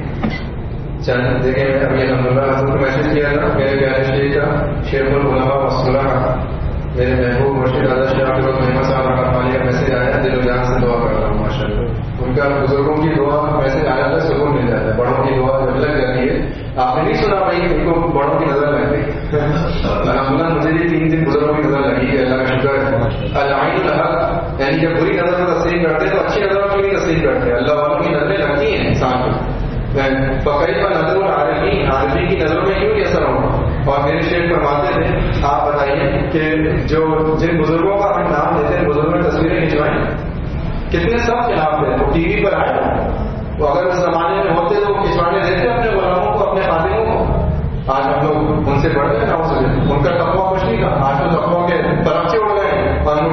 چند دیکھیں ابھی الحمدللہ حضور کو میسج کیا تھا میرے پیارے شیخ کا، شیخ العلماء مسکورہ کا، میرے محبوب مرشد اعلیٰ شیخ عبد الرحمن صاحب رحمۃ کا میسج آیا، دل و جان سے دعا کر رہا ہوں ماشاء اللہ۔ ان کا بزرگوں کی دعا میسج آیا تھا، سکون مل جاتا ہے، بڑوں کی دعا جب لگ جاتی ہے، آپ نے نہیں سنا بھائی ان کو بڑوں کی نظر لگ گئی، الحمدللہ مجھے بھی 3 دن بزرگوں کی نظر لگی ہے، اللہ کا شکر ہے۔ العین الحق، یعنی جب بری نظر کو تسلیم کرتے ہیں تو اچھی نظروں کی بھی تسلیم کرتے ہیں، اللہ والوں کی نظریں لگتی ہیں انسان کو، فقیر پر نظر عارفین، عارفین کی نظروں میں کیوں نہیں اثر ہوگا۔ اور میرے شیخ فرماتے تھے آپ بتائیے کہ جو جن بزرگوں کا ہم نام لیتے ہیں، بزرگوں نے تصویریں کھنچوائیں، کتنے سب خلاف تھے، وہ ٹی وی پر آئے، وہ اگر اس زمانے میں ہوتے تو وہ کھنچوانے دیتے اپنے غلاموں کو، اپنے خادموں کو۔ آج ہم لوگ ان سے بڑھ گئے نا، ان کا تقویٰ کچھ نہیں تھا، آج تو تقویٰ کے ترقی ہو گئے اور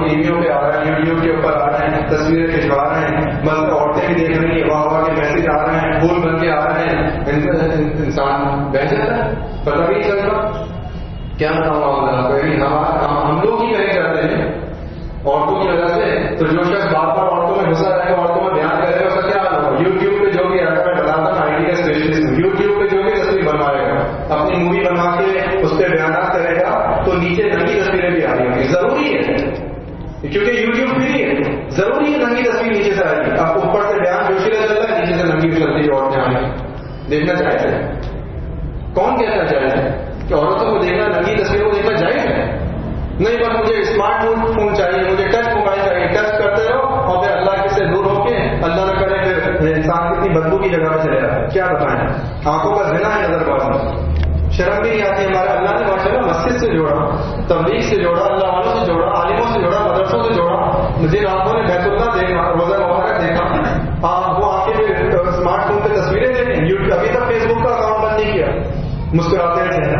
ٹی ویوں پہ آ رہا ہے، یوٹیوب کے اوپر آ رہے ہیں، تصویریں کھنچوا رہے ہیں، بس عورتیں بھی دیکھ رہی ہیں، واہ کے میسج آ رہے ہیں، پھول بن کے آ رہے ہیں، انسان بہ جاتا ہے، پتہ بھی نہیں چلتا کیا بتاؤں ہم لوگ ہی کہیں کرتے ہیں عورتوں کی وجہ سے. تو جو شخص بار بار عورتوں میں گھسا رہے گا، عورتوں میں بیان کرے گا، اس کا کیا حال ہوگا؟ یوٹیوب پہ جو بھی آئے گا، میں بتاتا ہوں آئی ٹی کا اسپیشلسٹ ہوں، یوٹیوب پہ جو بھی تصویر بنوائے گا، اپنی مووی بنوا کے اس پہ بیانات کرے گا، تو نیچے ننگی تصویریں بھی آ رہی ہوں گی. ضروری ہے کیونکہ یوٹیوب فری ہے، ضروری ہے ننگی تصویر نیچے سے آئے گی. آپ اوپر سے بیان جوشیلا چل رہا ہے، نیچے سے ننگی چلتی ہے عورتیں آ رہی. دیکھنا جائز ہے؟ کون کہتا ہے جائز ہے کہ عورتوں کو دیکھنا، ننگی تصویروں کو دیکھنا جائز ہے؟ نہیں، بس مجھے اسمارٹ فون چاہیے، مجھے ٹچ موبائل چاہیے. ٹچ کرتے رہو اور پھر اللہ کے سے دور ہو کے اللہ نہ کرے پھر انسان کتنی بدبو کی جگہ پہ چلے جاتا ہے. کیا بتائیں، آنکھوں کا زنا ہے نظر باز میں، شرم بھی نہیں آتی. ہمارے اللہ نے ماشاء اللہ مسجد سے جوڑا، تبلیغ سے جوڑا، اللہ والوں سے جوڑا، عالموں سے جوڑا، مدرسوں سے جوڑا. جن آنکھوں نے بیت اللہ دیکھا، روزہ مبارک دیکھا، وہ آنکھیں پہ اسمارٹ فون پہ تصویریں دیکھیں. ابھی تک فیس بک کا اکاؤنٹ بند نہیں کیا، مسکراتے ہیں.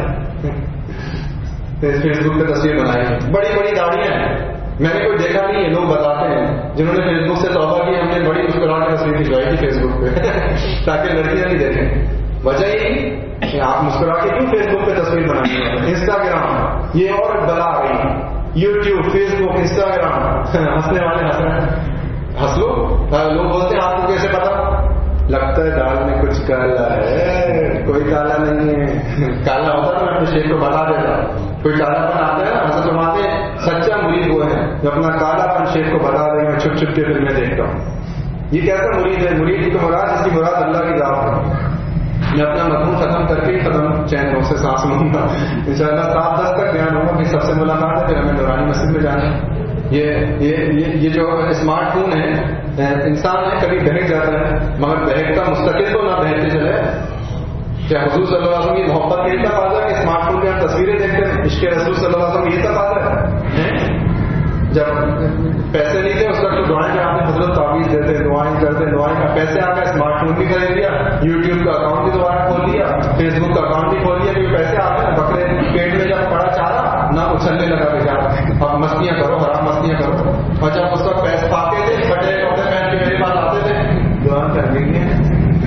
فیس بک پہ تصویر بنائی، بڑی بڑی داڑیاں ہیں. میں نے کوئی دیکھا نہیں ہے، لوگ بتاتے ہیں جنہوں نے فیس بک سے توبہ کی، ہم نے بڑی مسکرا کے تصویر کھنچوائی تھی فیس بک پہ تاکہ لڑکیاں نہیں دیکھیں. وجہ یہ کہ آپ مسکرا کے کیوں فیس بک پہ تصویر بنائی ہے؟ انسٹاگرام یہ اور بلا آ گئی، یوٹیوب، فیس بک، انسٹاگرام. ہنسنے والے ہنس رہے ہیں، ہنس لو. لوگ بولتے ہیں آپ کو کیسے پتا؟ لگتا ہے دال میں کچھ کالا ہے. کوئی کالا نہیں ہے. کالا ہوتا میں اپنے شیخ کو بتا دیتا. کوئی کالا پن آتا ہے نا، حضرت فرماتے ہیں سچا مرید وہ ہے جو اپنا کالا پن شیخ کو بتا دے. میں چھپ چھپ کے فلمیں دیکھتا ہوں. یہ کیسا مرید ہے؟ مرید کی تو مراد، اس کی مراد اللہ کی ذات ہے. میں اپنا مضمون ختم کر کے ختم چین ہو سے سانس لوں گا انشاءاللہ. 7-10 تک بیان ہوگا، پھر سب سے ملاقات ہے، پھر ہمیں نورانی مسجد میں جانا ہے. یہ جو اسمارٹ فون ہے، انسان ہے کبھی بہک جاتا ہے، مگر بہکتا مستقل تو نہ بہکتے چلے. کیا حضور صلی اللہ علیہ وسلم کی محبت کا یہ تقاضا ہے کہ اسمارٹ فون پہ ہم تصویریں دیکھتے ہیں؟ عشق رسول صلی اللہ علیہ وسلم یہ تقاضا ہے. جب پیسے نہیں تھے اس وقت تو دعائیں میں آپ نے حضرت تعویذ دیتے، دعائیں کرتے، دعائیں کا پیسے آ گئے، اسمارٹ فون بھی خرید لیا، یوٹیوب کا اکاؤنٹ بھی دوبارہ کھول لیا، فیس بک کا اکاؤنٹ بھی کھول لیا، کیونکہ پیسے آ گئے. بکرے پیٹ میں جب پڑا چارہ نہ اچھلنے لگا بیچارہ. اب مستیاں کرو، حرام مستیاں کرو. اور جب اس وقت پیسے پاتے تھے، پھٹے کپڑے پہن کے میرے پاس آتے تھے، دعا کر دیں گے.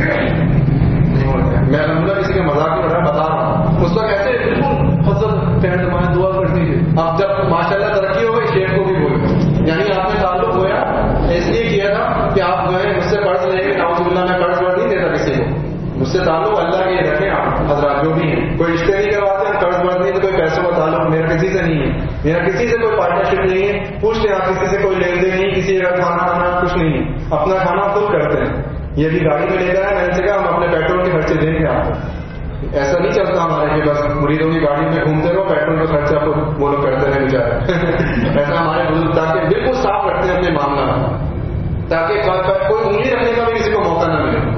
میں الحمدللہ کسی کے مذاق کی وجہ بتا رہا ہوں، اس وقت ایسے بالکل حضرت پہن تمہیں دعا کر دیجیے. اب جب ماشاءاللہ ترقی ہو گئی، شیخ کو بھی بولے، یعنی آپ نے تعلق ہوا اس لیے کیا تھا کہ آپ جو ہے مجھ سے قرض لیں گے. نعوذ باللہ میں قرض ورض نہیں دیتا کسی کو. مجھ سے تعلق اللہ کے رکھیں آپ حضرات جو بھی ہیں. کوئی رشتے نہیں کرواتے ہیں، قرض ورض نہیں، تو کوئی پیسوں کا تعلق میرا کسی سے نہیں ہے، میرا کسی سے کوئی پارٹنرشپ نہیں ہے. پوچھ لیں آپ، کسی سے کوئی لین دین نہیں، کسی کا کھانا کھانا کچھ نہیں ہے. اپنا کھانا خود کرتے ہیں. یہ بھی گاڑی میں لے جائے، میں نے کہا ہم اپنے پیٹرول کے خرچے دیں گے آپ کو. ایسا نہیں چلتا ہمارے کہ بس مریدوں کی گاڑی میں گھومتے رہو، پیٹرول کا خرچہ کو وہ لوگ کرتے رہے بیچارے. ایسا ہمارے بزرگ تاکہ بالکل صاف رکھتے ہیں اپنے معاملہ، تاکہ کوئی انگلی رکھنے کا بھی کسی کو موقع نہ ملے،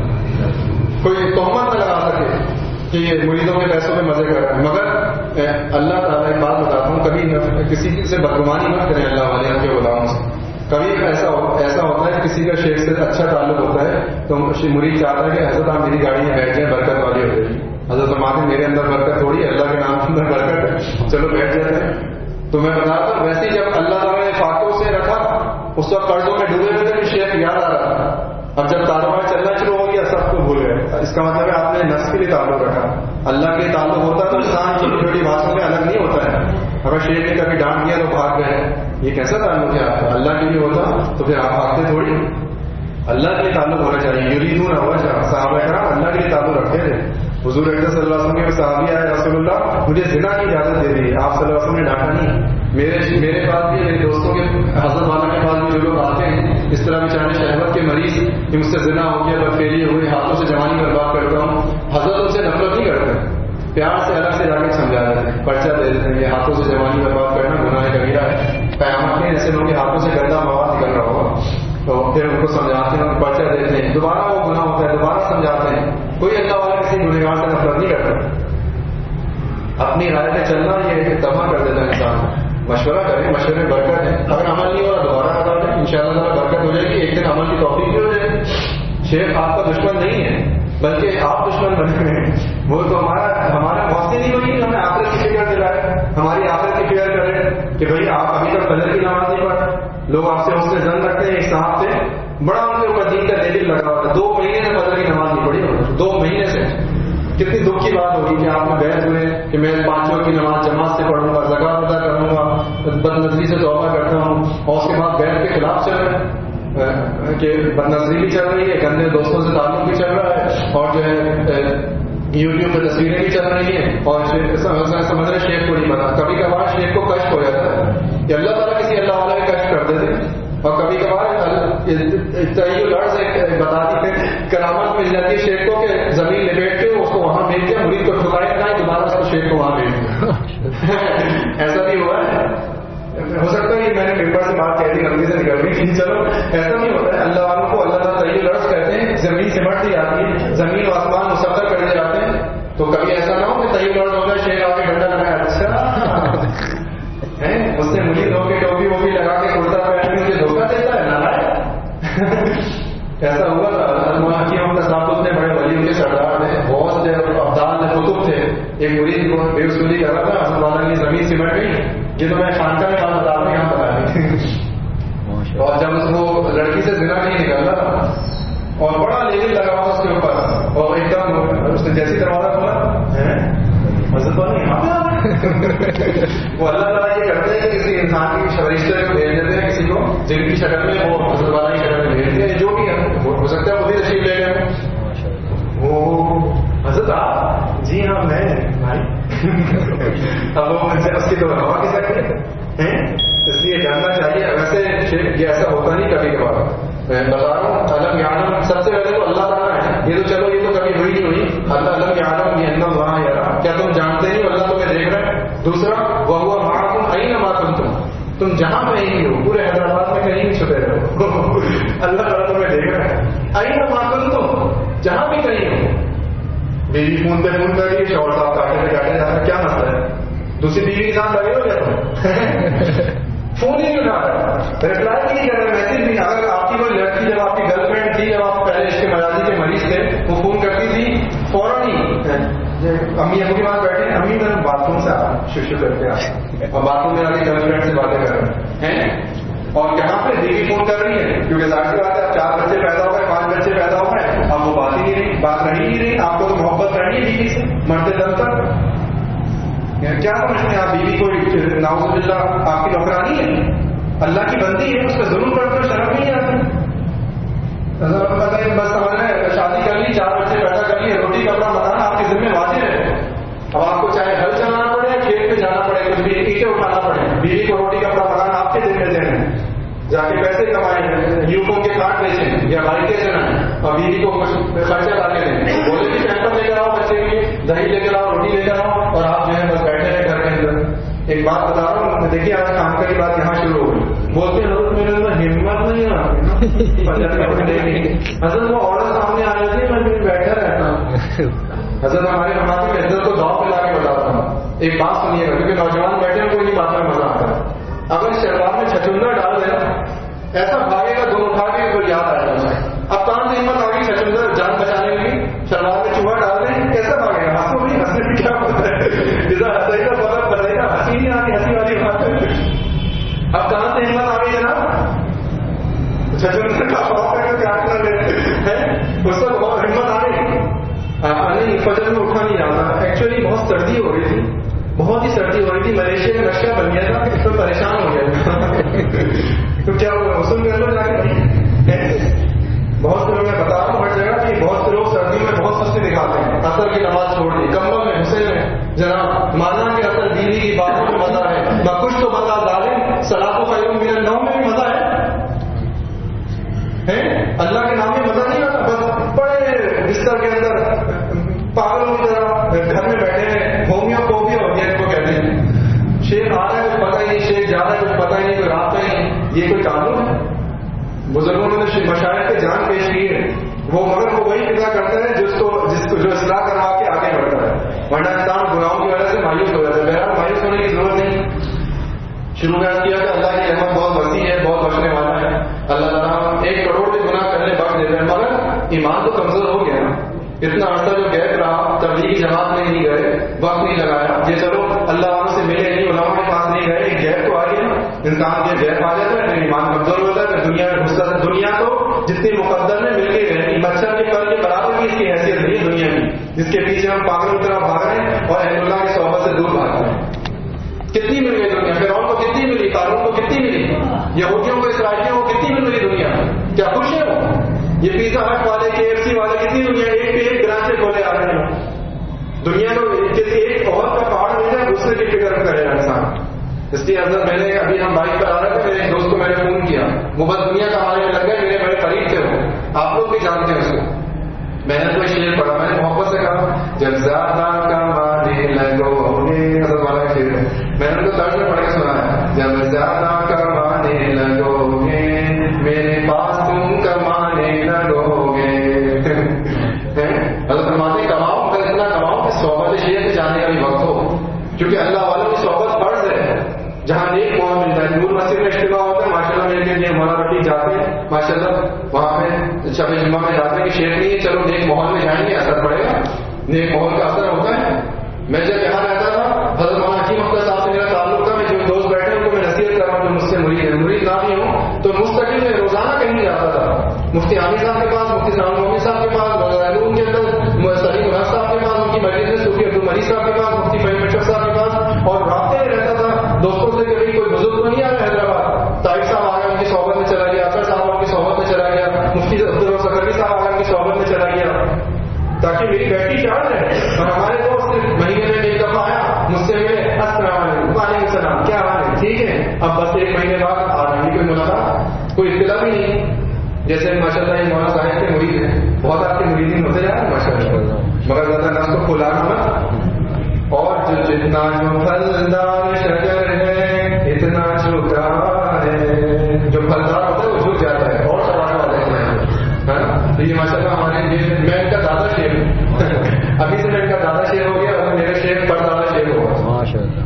کوئی تہمت نہ لگا سکے کہ یہ مریدوں کے پیسوں میں مزے کر رہے ہیں. مگر اللہ تعالیٰ ایک بات بتاتا ہوں، کبھی کسی سے بدگمانی مت کریں اللہ والے کے غلاموں سے. کبھی ایسا ہوتا ہے کسی کا شیخ سے اچھا تعلق ہوتا ہے تو مرید چاہتا ہے کہ حضرت آپ میری گاڑی میں بیٹھ جائیں، برکت والی ہو جائے گی. حضرت فرماتے میرے اندر برکت تھوڑی ہے، اللہ کے نام کے اندر برکت ہے، چلو بیٹھ جاتے ہیں. تو میں بتاتا ہوں ویسے ہی جب اللہ تعالیٰ نے فاتحوں سے رکھا اس وقت قرضوں میں ڈوبے ہوئے تھے کہ شیخ یاد آ رہا تھا. اب جب کاروبار چلنا شروع ہو گیا سب کو بھول گئے. اس کا مطلب ہے آپ نے نفس کے لیے تعلق رکھا. اللہ کے تعلق ہوتا تو انسان چھوٹی چھوٹی باتوں میں الگ نہیں ہوتا ہے. اگر شیخ نے کبھی ڈانٹ دیا تو بھاگ گئے، یہ کیسا تعلق ہے آپ کا؟ اللہ کے لیے ہوتا تو پھر آپ بھاگتے تھوڑی. اللہ کے لیے تعلق ہونا چاہیے. یریدون وجہ صحابہ کرام اللہ کے لیے تعلق رکھتے تھے. حضور اکرم صلی اللہ علیہ وسلم کے صحابی آئے، رسول اللہ مجھے زنا کی اجازت دے دی. آپ صلی اللہ علیہ وسلم نے ڈانٹا نہیں. میرے پاس بھی، میرے دوستوں کے حضرت والا کے پاس بھی جو لوگ آتے ہیں اس طرح بیچارے شہوت کے مریض کہ مجھ سے زنا ہو گیا، بدفعلی ہوئی، ہاتھوں سے جوانی برباد کرتا ہوں، حضرت ان سے نفرت نہیں کرتے، پیار سے الگ سے جا کے سمجھا دیتے ہیں، پرچہ دے دیتے ہیں کہ ہاتھوں سے جوانی برباد کرنا گناہ کبیرہ ہے. قیامت میں ایسے لوگوں کے ہاتھوں سے گندا مواد نکل رہا ہوگا تو پھر ان کو سمجھاتے ہیں، پرچہ دیتے ہیں، دوبارہ وہ گناہ ہوتا ہے، دوبارہ سمجھاتے ہیں. کوئی اللہ والا کسی گنہگار سے نفرت نہیں کرتا. اپنی رائے پہ چلنا یہ تباہ کر دیتا ہے انسان. مشورہ کریں، مشورے میں برکت ہے. اگر عمل نہیں ہو رہا دوبارہ بتا دیں، ان شاء اللہ برکت ہو جائے گی. ایک دن عمل کی توفیق بھی ہو جائے گی. شیخ آپ کا دشمن نہیں ہے بلکہ آپ دشمن بنے ہیں. وہ تو ہمارا موقع نہیں ہوگی کہ ہمیں آخرت کی فکر دلائے، ہماری آخرت کی فکر کریں کہ بھائی آپ ابھی تک فجر کی نماز نہیں پڑھ، لوگ آپ سے حسن ظن رکھتے ہیں. ایک صاحب تھے, بڑا ان کے اوپر دین کا لیبل لگا ہوا تھا, 2 مہینے سے فجر کی نماز نہیں پڑھی, 2 مہینے سے. کتنی دکھ کی بات ہوگی کہ آپ نے بیعت ہوئے کہ میں 5 وقت کی نماز جماعت سے پڑھوں گا, زکات ادا کروں گا, بد نظری سے توبہ کرتا ہوں, اور اس کے بعد بیعت کے خلاف چل رہے ہیں کہ بد نظری بھی چل رہی ہے, گندے دوستوں سے تعلق بھی چل رہا ہے, اور جو ہے یوٹیوب پہ تصویریں بھی چل رہی ہیں, اور سمجھ رہے شیخ کو نہیں بنا. کبھی کبھار شیخ کو کشف ہو جاتا ہے کہ اللہ تعالیٰ کسی اللہ والا کا کشف کر دیتے, اور کبھی کبھار لڑ سے بتاتی ہے کرامت مل جاتی ہے شیخ کو کہ زمین لپیٹ کے اس کو وہاں بھیج دیا, مرید کو ٹھکائے نہ دوبارہ اس کو شیخ کو وہاں بھیج دیا. ایسا بھی ہوا ہے. ہو سکتا ہے کہ میں نے پیپر سے بات کہہ دی, غلطی سے نکل گئی. چلو ایسا نہیں ہوتا ہے. اللہ والوں کو اللہ تعالیٰ طیب لفظ کہتے ہیں, زمین سمٹ دی جاتی ہے, زمین و آسمان مسخر کر دیے جاتے ہیں. تو کبھی ایسا نہ ہو کہ طیب لفظ ہو جائے, شیخ آ کے ڈنڈا لگایا, اچھا اس نے مجھے ہو کے ٹوپی ووپی لگا کے کرتا پہن کے مجھے دھوکہ دیتا ہے نا. ایسا ہوا تھا کہ ہم صاحب اتنے بڑے ولی ان کے سردار تھے, بہت سے ابدال کتب تھے. ایک مرید کو بے وصولی کر رہا تھا, حضرت والا کی زمین سمٹ گئی. یہ تو میں خانقاہ میں بات بتا رہا ہوں, یہاں بتا رہی. اور جب اس کو لڑکی سے زنا نہیں نکل رہا تھا, اور بڑا لیبل لگا ہوا اس کے اوپر, اور ایک دم اس نے جیسی دروازہ کھولا, حضرت والا یہاں پہ وہ اللہ تعالیٰ یہ کرتے ہیں کہ کسی انسان کی فرشتے کو بھیج دیتے ہیں کسی کو جن کی شکل میں وہ حضرت والا کی شکل میں بھیج دیتے ہیں, جو بھی ہے ہو سکتا ہے خود ہی تشریف لے گئے. وہ حضرت آپ, جی ہاں میں بھائی. اب وہ اس کی تو ہوا کی سکتے ہیں, اس لیے جاننا چاہیے. ویسے یہ ایسا ہوتا نہیں کبھی کبھار. میں بتا رہا ہوں علم یعلم, سب سے پہلے تو اللہ تعالیٰ ہے. یہ تو چلو یہ تو کبھی ہوئی نہیں ہوئی. اللہ علم یعلم یہ اللہ وہاں یرا, کیا تم جانتے نہیں اللہ تمہیں دیکھ رہا ہے. دوسرا وہو معکم اینما کنتم, تم جہاں پہ ہی ہو, پورے حیدرآباد میں کہیں بھی چھپے رہو, اللہ تعالیٰ تمہیں دیکھ رہا ہے. اینما کنتم, جہاں بھی کہیں ہو. بیوی فون پہ فون کر رہی ہے, شوہر صاحب کاٹے جا رہا ہے, کیا مسئلہ ہے؟ دوسری بیوی کے ساتھ لگے ہو جاتا فون ہی نہیں اٹھا رہا, ریپلائی بھی نہیں کر رہا, میسج بھی. اگر آپ کی کوئی لڑکی جب آپ کی گرل فرینڈ تھی, جب آپ پہلے اس کے مراضی کے مریض تھے, وہ فون کرتی تھی فوراً ہی امی ابو کے پاس بیٹھے ہیں, امی میں باتھ روم سے شو کر کے آئے, اور باتھ روم میں آ کے گرل فرینڈ سے باتیں کر رہے ہیں. اور یہاں پہ بیوی فون کر رہی ہے, کیونکہ ظاہر سی بات ہے 4 بچے پیدا ہو گئے, 5 بچے پیدا ہو گئے, اب وہ بات ہی نہیں رہی, بات رہی نہیں رہی. آپ کو تو محبت کرنی ہے بیوی سے مرتے دم تک. کیا سمجھتے ہیں آپ بیوی کو نعوذ باللہ آپ کی نوکرانی ہے, اللہ کی بندی ہے, اس پہ ظلم کرتے ہو شرم نہیں آتی. بس سمجھ رہے ہیں شادی کر لی, 4 بچے پیدا کر لیے, روٹی کپڑا مکان آپ کے ذمہ واجب ہے. اب آپ کو چاہے ہل چلانا پڑے, کھیت پہ جانا پڑے, کچھ بھی اینٹیں اٹھانا پڑے, بیوی کو روٹی کپڑا مکان آپ کے ذمہ دینا, جا کے پیسے کمائیں, یوفون کے کارڈ بیچیں یا بائکیں چلائیں, اور بیوی کو کچھ خرچہ لا کے دیں. بولے کہ پیمپر لے کر آؤ بچے کے لیے, دہی لے کر آؤ, روٹی لے کر آؤ, اور آپ جو ہے بس بیٹھے رہے گھر کے اندر. ایک بات بتا رہا ہوں, دیکھیے آج خانقاہ کی بات یہاں شروع ہو گئی. بولتے ہیں حضرت میرے اندر ہمت نہیں آتی, حضرت وہ عورت سامنے آ جاتی ہے, میں بیٹھا رہتا ہوں. حضرت ہمارے نمازی میں عزت کو داؤ پہ لا کے بتاتا ہوں. ایک بات سنیے گا, کیونکہ نوجوان بیٹھے ہیں, کوئی نہیں بات میں مزہ آتا ہے. اگر شلوار میں چھچندر ڈال دیں ایسا بھاگے گا, دونوں اٹھا کے کوئی یاد آ جاتا ہے. اب کہاں سے ہمت آ گئی چھچندر جان بچانے کی, شلوار میں چوہا ڈال دیں, کیسا بھاگے گا؟ ہنسو بھی, ہنسنے میں کیا ہوتا ہے, جیسا ہنسے گا بغیر بتائے گا, ہنسی نہیں آتی, ہنسی والی بات ہے. اب کہاں سے ہمت آ گئی جناب, چھچندر کا شوق ہے کہ آپ نہ لیں, اس سے بہت ہمت آ گئی. نہیں, فجر میں اٹھا نہیں جاتا. ایکچولی بہت سردی ہو رہی تھی, بہت ہی سردی ہو رہی تھی. ملیشیا کا نقشہ بن گیا تھا, تو پریشان ہو گیا. تو کیا غسل کر لو جا کے. بہت سے لوگ میں بتا رہا ہوں ہر جگہ کہ بہت سے لوگ سردیوں میں بہت سستی دکھاتے ہیں, اثر کی نماز چھوڑ دی, کمبل میں گھسے میں. جناب مانا کہ اثر بیوی کی باتوں میں مزہ ہے, نہ کچھ تو مزہ ظالم صلاۃ و خیر من النوم میں بھی مزہ ہے. اللہ کے نام میں مزہ نہیں آتا. بس بڑے بستر کے اندر پاگل ہو جائے, گھر میں بیٹھے ہیں, ہومیو کوبیو یہ کو کہتے ہیں. شیخ آ رہا ہے کچھ پتہ ہی نہیں, شیخ جا رہا ہے کچھ پتہ ہی نہیں, کوئی رابطہ ہی نہیں. یہ کوئی قانون ہے؟ بزرگوں نے مشاہد کے جان پیش کی ہے. وہ مگر وہ وہی فضا کرتا ہے جس کو جو اصلاح کروا کے آگے بڑھتا ہے, ورنہ انسان گناہوں کی وجہ سے مایوس ہو جاتا ہے. بہرحال مایوس ہونے کی ضرورت نہیں. شروع میں کیا کہ اللہ کی رحمت بہت وسیع ہے, بہت بخشنے والا ہے. اللہ تعالیٰ 1 کروڑ کے گناہ پہلے بخش دیتے ہیں, مگر ایمان تو کمزور ہو گیا نا. اتنا عرصہ جو گیپ رہا, تبلیغی جماعت میں نہیں گئے, وقت نہیں لگایا, یہ چلو اللہ والوں سے ملے نہیں, علماء کے پاس نہیں گئے, ایک گیپ تو آ گیا نا. انسان کے غیر آ جاتا ہے پھر ایمان کمزور ہوتا ہے پھر دنیا میں گھستا ہے. دنیا تو جتنی مقدر میں مل کے رہتی مچھر کے پر کے برابر کی اس کی حیثیت نہیں ہے دنیا کی جس کے پیچھے ہم پاگلوں کی طرح بھاگ رہے ہیں اور اہل اللہ کی صحبت سے دور بھاگتے ہیں. کتنی مل گئی دنیا فرعون کو کتنی ملی قارون کو کتنی ملی یہودیوں کو اسرائیلیوں کو کتنی مل گئی دنیا کیا خوش ہے وہ یہ پیزا ہٹ والے KFC والے کتنی دنیا ایک پہ ایک برانچے کھولے آ رہے ہیں دنیا کو ایک عہد کا پہاڑ مل جائے دوسرے کی فکر کرے گا انسان. اس لیے اندر میں نے ابھی ہم بائک پر آ رہے تھے میرے ایک دوست کو میں نے فون کیا وہ بس دنیا کمانے میں لگ گئے میرے بڑے قریب تھے وہ آپ لوگ بھی جانتے ہیں اس کو. میں نے کوئی شعر پڑھا میں نے محبت سے کہا جب زیادہ کمانے لگو گے حضرت والا کا شعر ہے میں نے ان کو طرز میں پڑھ کے سنایا جب زیادہ کمانے لگو گے میرے پاس تم کمانے لگو گے. حضرت فرماتے کماؤ مگر اتنا کماؤ کہ صحبت شیخ سے جانے کا بھی وقت ہو کیونکہ اللہ والوں کی صحبت فرض ہے. جہاں نیک موقع ملتا ہے نور مسجد میں اجتماع ہوتا ہے ماشاء اللہ میرے لیے مولانا رفیق جاتے ہیں ماشاء اللہ وہاں پہ شب جمعہ میں جاتے ہیں کہ شیخ نہیں ہے چلو نیک ماحول میں جائیں گے اثر پڑے گا نیک ماحول کا اثر ہوتا ہے. میں جب یہاں رہتا تھا حضرت مولانا حکیم اختر صاحب سے میرا تعلق تھا میں جو دوست بیٹھے ان کو میں نصیحت کر رہا ہوں جو مجھ سے مرید نہ بھی ہوں تو مستقل میں روزانہ کہیں جاتا تھا مفتی عامر صاحب کے پاس مفتی سلام محمد صاحب کے پاس ان کے اندر سلیم مراد صاحب کے پاس ان کی مسجد میں صوفی عبد المجید صاحب کے پاس مفتی فہیم اشرف صاحب کے پاس اور رابطے میں رہتا تھا دوستوں سے کبھی کوئی بزرگ تو نہیں آیا حیدرآباد طاہر صاحب آ گیا ان کی صحبت میں چلا گیا اکثر صاحب ان کی صحبت میں چلا گیا مفتی عبدالرحمان سکروی صاحب آ گیا ان کی صحبت میں چلا گیا تاکہ میری بیٹی چاڑ رہے اور ہمارے دوست مہینے میں ایک دفعہ آیا مجھ سے ملے السلام علیکم وعلیکم السلام کیا حال ہے ٹھیک ہے اب بس ایک مہینے بعد آ رہی کوئی ملاقات کوئی اطلاع بھی نہیں. جیسے ماشاء اللہ یہ مولانا صاحب کے مرید ہیں بہت آپ کے مریدین ہوتے جا رہے ہیں ماشاء اللہ مگر زیادہ نفس کو کھلانا مت اور جو جتنا جو پھلدار شجر ہے اتنا جھکا ہے جو پھلدار ہوتا ہے وہ جھک جاتا ہے اور سوال والے ہیں تو یہ ماشاء اللہ ہمارے میں ان کا دادا شیخ ہوں ابھی سے میں ان کا دادا شیخ ہو گیا اور میرے شیخ پر دادا شیخ ہوگا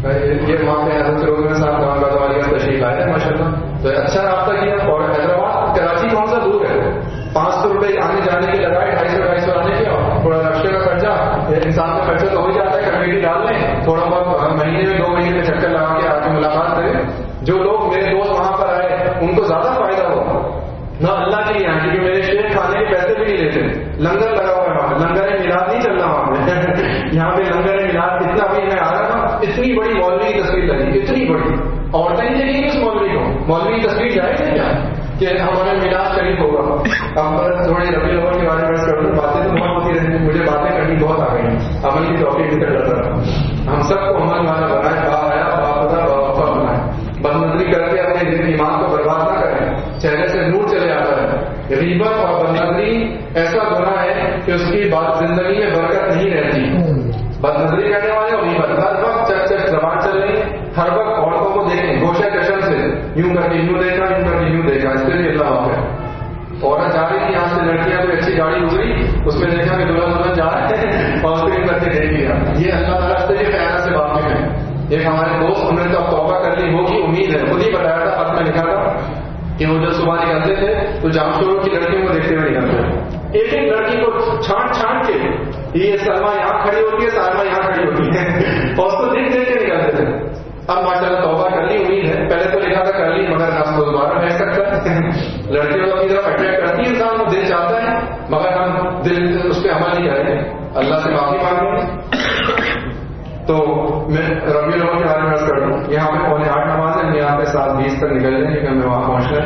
یہ وہاں پہ حضرت روزن صاحب محمد والی کا تشریف آئے ہیں ماشاء اللہ تو اچھا رابطہ کیا اور حیدرآباد کراچی کون سا دور ہے 500 روپئے آنے جانے کے لگائے 250 آنے کے تھوڑا رکشے کا خرچہ انسان کا خرچہ تو ہو جاتا ہے کمیٹی ڈال لیں تھوڑا بہت مہینے میں 2 مہینے میں چکر لگا کے آ کے ملاقات کریں. جو لوگ میرے دوست وہاں پر آئے ان کو زیادہ فائدہ ہوا نہ اللہ کے یہاں کیونکہ میرے شیخ کھانے کے پیسے بھی نہیں لیتے لنگر لگا ہوا ہے وہاں لنگر میلاد نہیں چل رہا وہاں پہ یہاں پہ لنگر میلاد اتنا بھی میں آ رہا تھا اتنی بڑی مولوی کی تصویر لگی اتنی بڑی عورتیں نہیں دیکھیں گی اس مولوی کو مولوی کی تصویر جائے گی کیا کہ ہمارے میلاد قریب ہوگا. اب تھوڑی ربیع الاول کے بارے میں کر دوں باتیں تو بہت ہوتی رہتی مجھے باتیں کرنی بہت آ گئی عمل کی توفیق بھی کرتا رہا ہم سب کو عمل والا بنائے با آیا باپتا باپا بنائے بد نظری کر کے اپنے ایمان کو برباد نہ کریں چہرے سے نور چلے آتا ہے. غیبت اور بد نظری ایسا گناہ ہے کہ اس کی بات زندگی میں برکت نہیں رہتی. بد نظری کرنے والے اور غیبت ہر وقت چک چک زبان چل رہی ہر وقت عورتوں کو دیکھیں گوشہ کشم سے یوں کر کے یوں دیکھا یوں کر کے یوں دیکھا اس سے بھی اللہ ہو گیا. عورت جا رہی تھی یہاں سے لڑکیاں کوئی اچھی گاڑی گزری اس میں دیکھا کہ دلہن جا رہے ہیں اور اس کو کر کے دیکھ لیا. یہ اللہ تعالیٰ سے خیال سے واقف ہے. ایک ہمارے دوست انہوں نے تو توبہ کر لی وہ کی امید ہے خود ہی بتایا تھا خط میں لکھا تھا کہ وہ جب صبح نکلتے تھے تو جام شوروں کی لڑکیوں کو دیکھتے ہوئے نکلتے ایک ایک لڑکی کو چھانٹ کے یہ سلما یہاں کھڑی ہوتی ہے سالما یہاں کھڑی ہوتی ہے اور اس کو دیکھ دیکھ کے نکلتے تھے. اب ماشاء اللہ توبہ کر لی امید ہے پہلے تو لکھا تھا کر لی مگر نفس کو دوبارہ بھیج سکتا ہے. لڑکیوں کو اپنی طرف اٹریکٹ کرتی ہے انسان کو دل چاہتا ہے مگر ہم دل اس پہ عمل نہیں کریں گے اللہ سے معافی مانگیں گے. تو میں ربیع الاول کے بارے میں کر دوں یہاں پہ 8:45 نماز ہے یہاں پہ 7:20 تک نکل جائیں کیونکہ ہمیں وہاں پہنچنا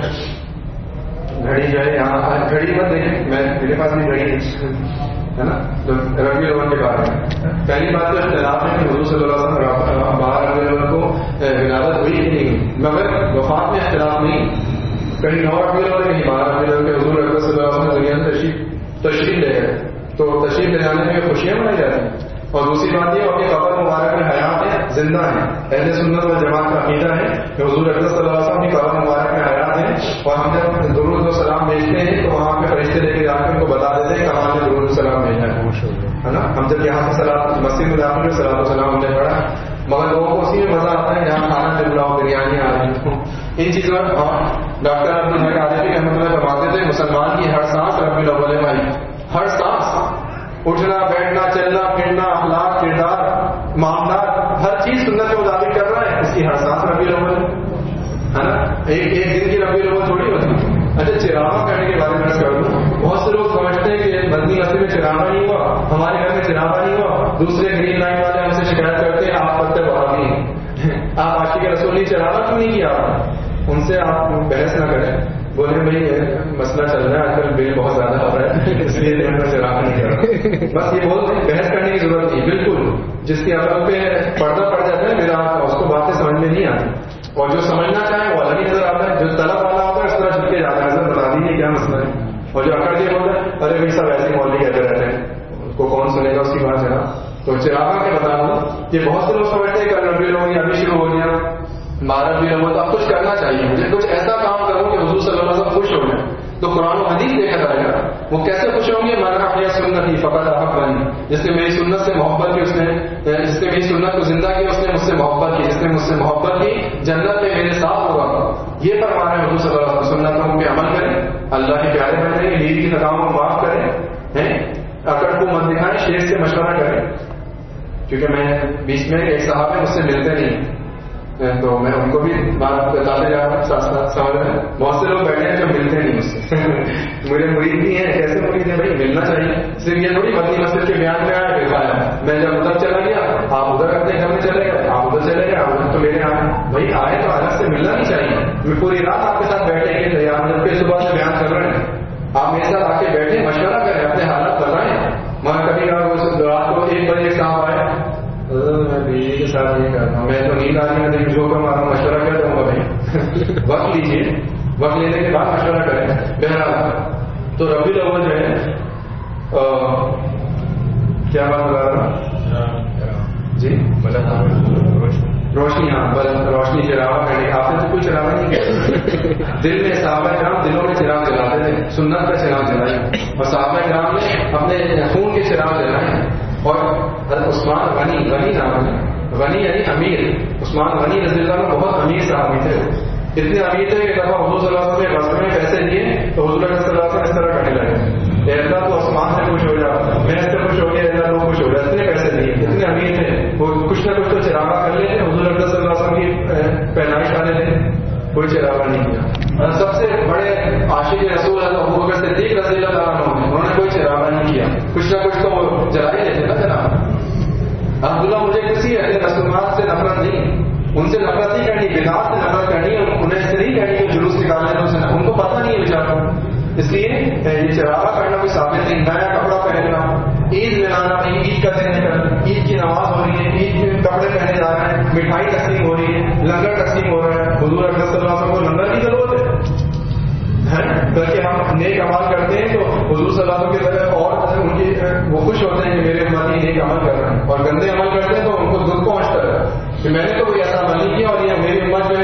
ہے. گھڑی جو ہے یہاں گھڑی مت دیکھیں میرے پاس بھی گھڑی ہے نا. تو ربیع الاول کے بارے میں پہلی بات تو اختلاف ہے کہ حضور صلی اللہ علیہ وسلم 12 ربیع الاول کو ولادت ہوئی کہ نہیں مگر وفات میں اختلاف نہیں. کہیں 9 ربیع الاول کہیں 12 ربیع الاول کے حضور اکرم صلی اللہ علیہ وسلم دنیا میں تشریف لے گئے تو تشریف لے جانے میں خوشیاں منائی جاتی ہیں. اور دوسری بات یہ اپنے قبر مبارک میں حیات ہیں زندہ ہیں. اہل سنت و جماعت کا عقیدہ ہے کہ حضور اکرم صلی اللہ علیہ وسلم کی قبر مبارک میں حیات ہیں اور ہم جب درود و سلام بھیجتے ہیں تو وہاں پہ فرشتے لے کے جا کے ان کو بتا دیتے ہیں کہ ہم نے درود و سلام بھیجا ہے نا. ہم جب یہاں سے مسجد میں داخل میں صلاۃ و سلام ہم نے پڑھا مگر لوگوں کو اسی میں مزہ آتا ہے جہاں کھانا مل رہا ہو بریانی آ رہی ہو ان چیزوں میں. ڈاکٹر عبدالحق عارفی رحمۃ اللہ فرماتے تھے مسلمان کی ہر سانس ربیع الاول میں آئی. ہر سانس اٹھنا بیٹھنا چلنا پھرنا اخلاق کردار معاملات ہر چیز سنت کے مطابق کر رہا ہے اس کی ہر سانس ربیع الاول ہے نا. چراغا نہیں ہوا, ہمارے گھر میں چراغا نہیں ہوا, دوسرے گرین لائن والے ہم سے شکایت کرتے ہیں آپ پتھر بڑھا دیے, آپ عاشق رسول نہیں چراغا کیوں نہیں کیا. ان سے آپ بحث نہ کریں, بولے بھائی مسئلہ چل رہا ہے آج کل بل بہت زیادہ ہو رہا ہے اس لیے میں چراغا نہیں کر رہا. بس یہ بہت بحث کرنے کی ضرورت نہیں, بالکل جس کی عقل پہ پردہ پڑ جاتا ہے میرا اس کو باتیں سمجھ میں نہیں آتی, اور جو سمجھنا چاہے وہ الگ ہی نظر آتا ہے, جو طلب والا ہوتا ہے اس طرح جھک کے جاتا ہے سر بتا دیجیے کیا مسئلہ ہے, اور جو اکڑ کے بولتا ہے ارے بھائی سب ایسے مولوی کہتے رہتے ہیں, اس کو کون سنے گا اس کی بات جناب. تو چراغا کے بتا دوں کہ بہت سے لوگ سمجھتے ہیں کہ ربیع الاول ابھی شروع ہو گیا, 12 ربیع الاول, تو اب کچھ کرنا چاہیے مجھے, کچھ ایسا کام کروں کہ حضور صلی اللہ علیہ وسلم خوش ہو جائیں. تو قرآن و حدیث دیکھا جائے گا وہ کیسے خوش ہوں گے, من احیا سنتی فقد احبنی, جس نے میری سنت سے محبت کی, اس نے جس نے میری سنت کو زندہ کیا اس نے مجھ سے محبت کی, جس نے مجھ سے محبت کی جنت میں میرے ساتھ ہوگا. یہ فرما رہے ہیں حضور صلی اللہ علیہ وسلم, سنتوں پہ عمل کریں, اللہ کے پیارے بنیں, نیند کی تھکاؤں کو معاف کریں, اکڑ کو مت دکھائیں, شیخ سے مشورہ کریں. کیونکہ میں بیچ میں ایک صاحب ہے مجھ سے ملتے نہیں, تو میں ان کو بھی بات بتاتے جا رہا ہوں ساتھ ساتھ. سمجھ رہے ہیں بہت سے لوگ بیٹھے ہیں جو ملتے نہیں مجھ سے, مجھے مرید نہیں ہے, کیسے مرید ہے بھائی, ملنا چاہیے. صرف یہ تھوڑی مدنی مسجد کے بیان میں آیا دکھایا, میں جب ادھر چلا گیا آپ ادھر اپنے گھر میں چلے گئے, آپ ادھر چلے گئے, آپ ادھر تو میرے آئے بھائی, آئے تو الگ سے ملنا نہیں چاہیے. میں پوری رات آپ کے ساتھ بیٹھے گی تیار, جبکہ صبح سے بیان کر رہے ہیں, آپ میرے ساتھ آ کے بیٹھے مشورہ کریں, اپنے حالات بتائیں. میں کبھی رات کو 1 بجے صاحب آئے, میں بیوی کے ساتھ یہ کرتا ہوں, میں تو نیند آ رہی ہے, جو ہمارا مشورہ کر دوں گا بھائی, وقت لیجیے, وقت لینے کے بعد مشورہ کریں. بہرحال تو ربیع الاول جو ہے کیا بات بتا رہا جی, روشنی, ہاں روشنی چراغا کرنے, آپ نے تو کوئی چراغا نہیں کیا. دل میں صحابہ کرام دلوں میں چراغ جلاتے تھے, سنت کا چراغ جلائیں, اور صحابہ کرام نے اپنے خون کے چراغ جلائیں. اور حضرت عثمان غنی نام ہے, غنی یعنی امیر, عثمان غنی رضی اللہ عنہ بہت امیر صحابی تھے. اتنے امیر تھے کہ دفعہ حضور صلی اللہ علیہ وسلم نے رستے میں پیسے دیے تو حضور صلی اللہ علیہ وسلم اس طرح کرنے لگے, ایسا تو عثمان سے خوش ہو جا, میں اس سے خوش ہو گیا, ایسا لوگ خوش ہو جائے, اتنے پیسے دیے, اتنے امیر تھے, وہ کچھ نہ کچھ تو چراغا کر لیتے. حضور صلی اللہ علیہ وسلم کی پیدائش والے تھے, کوئی چراغا نہیں کیا. سب سے بڑے عاشق رسول ابو بکر صدیق رضی اللہ عنہ, انہوں نے کوئی چراغا نہیں کیا, کچھ نہ کچھ تو وہ جلا ہی لیتے نا جناب. عبداللہ مجھے کسی ایسے رسومات سے نفرت نہیں, ان سے نفرت نہیں کرنی, بدعات سے نفرت کرنی, انہیں سے نہیں کرنی کہ جلوس نکالنے دو, ان کو پتہ نہیں ہے بیچاروں. اس لیے یہ چراغا کرنا کوئی ثابت نہیں. نیا کپڑا پہننا, عید منانا, عید کا دن ہے, عید کی نماز ہو رہی ہے, عید کے کپڑے پہنے جا رہے ہیں, مٹھائی تقسیم ہو رہی ہے, لنگر تقسیم ہو رہا ہے. حضور اکرم صلی اللہ علیہ وسلم کو لنگر کی ضرورت ہے, بلکہ ہم نیک عمل کرتے ہیں تو حضور صلی اللہ علیہ وسلم کی طرف اور ان کی وہ خوش ہوتے ہیں کہ میرے امتی نیک عمل کر رہے ہیں, اور گندے عمل کرتے ہیں تو ان کو دکھ پہنچتا ہے کہ میں نے تو کوئی ایسا عمل نہیں کیا, اور یہ میری امت جو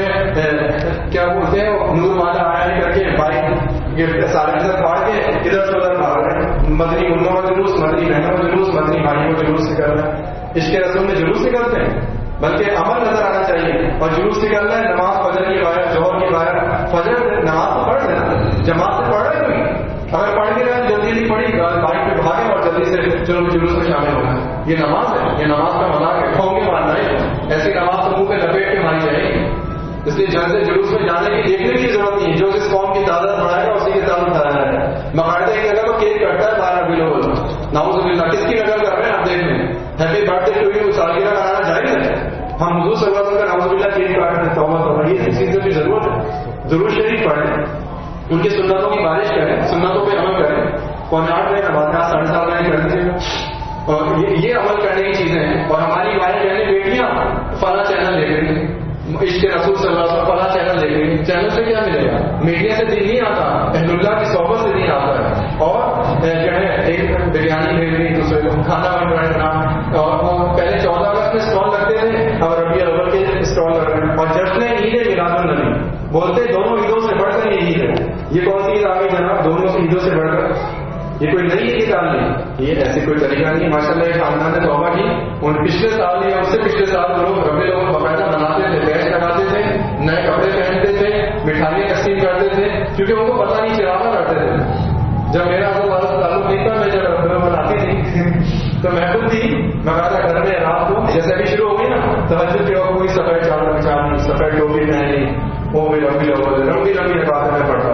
ہے کیا بولتے ہیں نور والا آیا نہیں کر کے بائک سارے سے پاڑ کے ادھر سے ادھر مار رہے ہیں. مدنی منوں کا جلوس, مدنی بہنوں کا جلوس, مدنی بھائیوں کا جلوس نکل رہا ہے. عشق رسول میں جلوس نکلتے ہیں, بلکہ عمل نظر آنا چاہیے. اور جلوس نکل رہا ہے, نماز فجر کی باہر, ظہر کی باہر, فجر نماز تو پڑھ لینا, جماعت سے پڑھ رہے کوئی, اگر پڑھ کے رہے جلدی نہیں پڑھی, بائک پہ بھاگے اور جلدی سے چلو جلوس میں شامل ہونا ہے. یہ نماز ہے, یہ نماز کا مذاق ہے, کھوں کے مارنا ہے, ایسی نماز تو منہ پہ لپیٹ کے ماری جائے گی. اس لیے جلد سے جلوس میں جانے کی دیکھنے کی ضرورت نہیں, جو جس قوم کی تعداد بڑھائے گا اسی کے ساتھ اٹھایا ہے. باقاعدہ ایک جگہ تو کیک کٹتا ہے 12 ربیع الاول, نعوذ باللہ, کس کی نقل کر رہے ہیں آپ دیکھ لیں. Happy birthday to سالگرہ منانا جائز ہے, ہم حضور صلی اللہ علیہ وسلم کا نعوذ باللہ کیک کاٹ رہے ہیں, توبہ توبہ. یہ چیز کی ضرورت ہے, ضرور شریف پڑھیں, ان کی سنتوں کی بارش کریں, سنتوں پہ عمل کریں. کون 8 رہے ہیں بات 7.5 رہے کر دیجیے, اور یہ عمل کرنے کی چیزیں ہیں. اور ہماری بھائی بہنیں بیٹیاں فلاں چینل دیکھ رہی ہیں, عشق رسول صلی اللہ علیہ وسلم فلاں چینل دیکھ رہی ہیں, چینل سے کیا ملے گا, میڈیا سے دل نہیں آتا, اہل اللہ کی صحبت سے نہیں آتا ہے. اور جو ہے ایک بریانی بھیج رہی دوسرے کو, کھانا بن رہا ہے, اور وہ پہلے 14 اگست میں اسٹال لگتے تھے, اب ربیع الاول کے اسٹال لگ رہے ہیں. اور جشن عید میلاد النبی بولتے دونوں عیدوں سے بڑھ کر یہ عید ہے. یہ کون سی عید آ گئی جناب, دونوں سے عیدوں سے بڑھ کر, یہ کوئی نئی عید آ نہیں, یہ ایسی کوئی طریقہ نہیں. ماشاء اللہ ایک خاندان نے توبہ کی, ان پچھلے سال یا اس سے پچھلے سال لوگ ربیع الاول باقاعدہ مناتے تھے, بیچ لگاتے تھے, نئے کپڑے پہنتے تھے, مٹھائیاں تقسیم کرتے تھے, کیونکہ ان کو پتہ نہیں چراغا کرتے تھے. جب میرا حضرت والا سے تعلق نہیں تھا, میں جب ربیع الاول آتی تھی تو محفوظ تھی, میں کہا تھا گھر میں رات کو جیسے ابھی شروع ہو گئی نا تہجد کے وقت, کوئی سفید چادر بچھانی, سفید ٹوپی پہنی, وہ بھی ربیع الاول, لمبی لمبی باتیں میں پڑھتا تھا.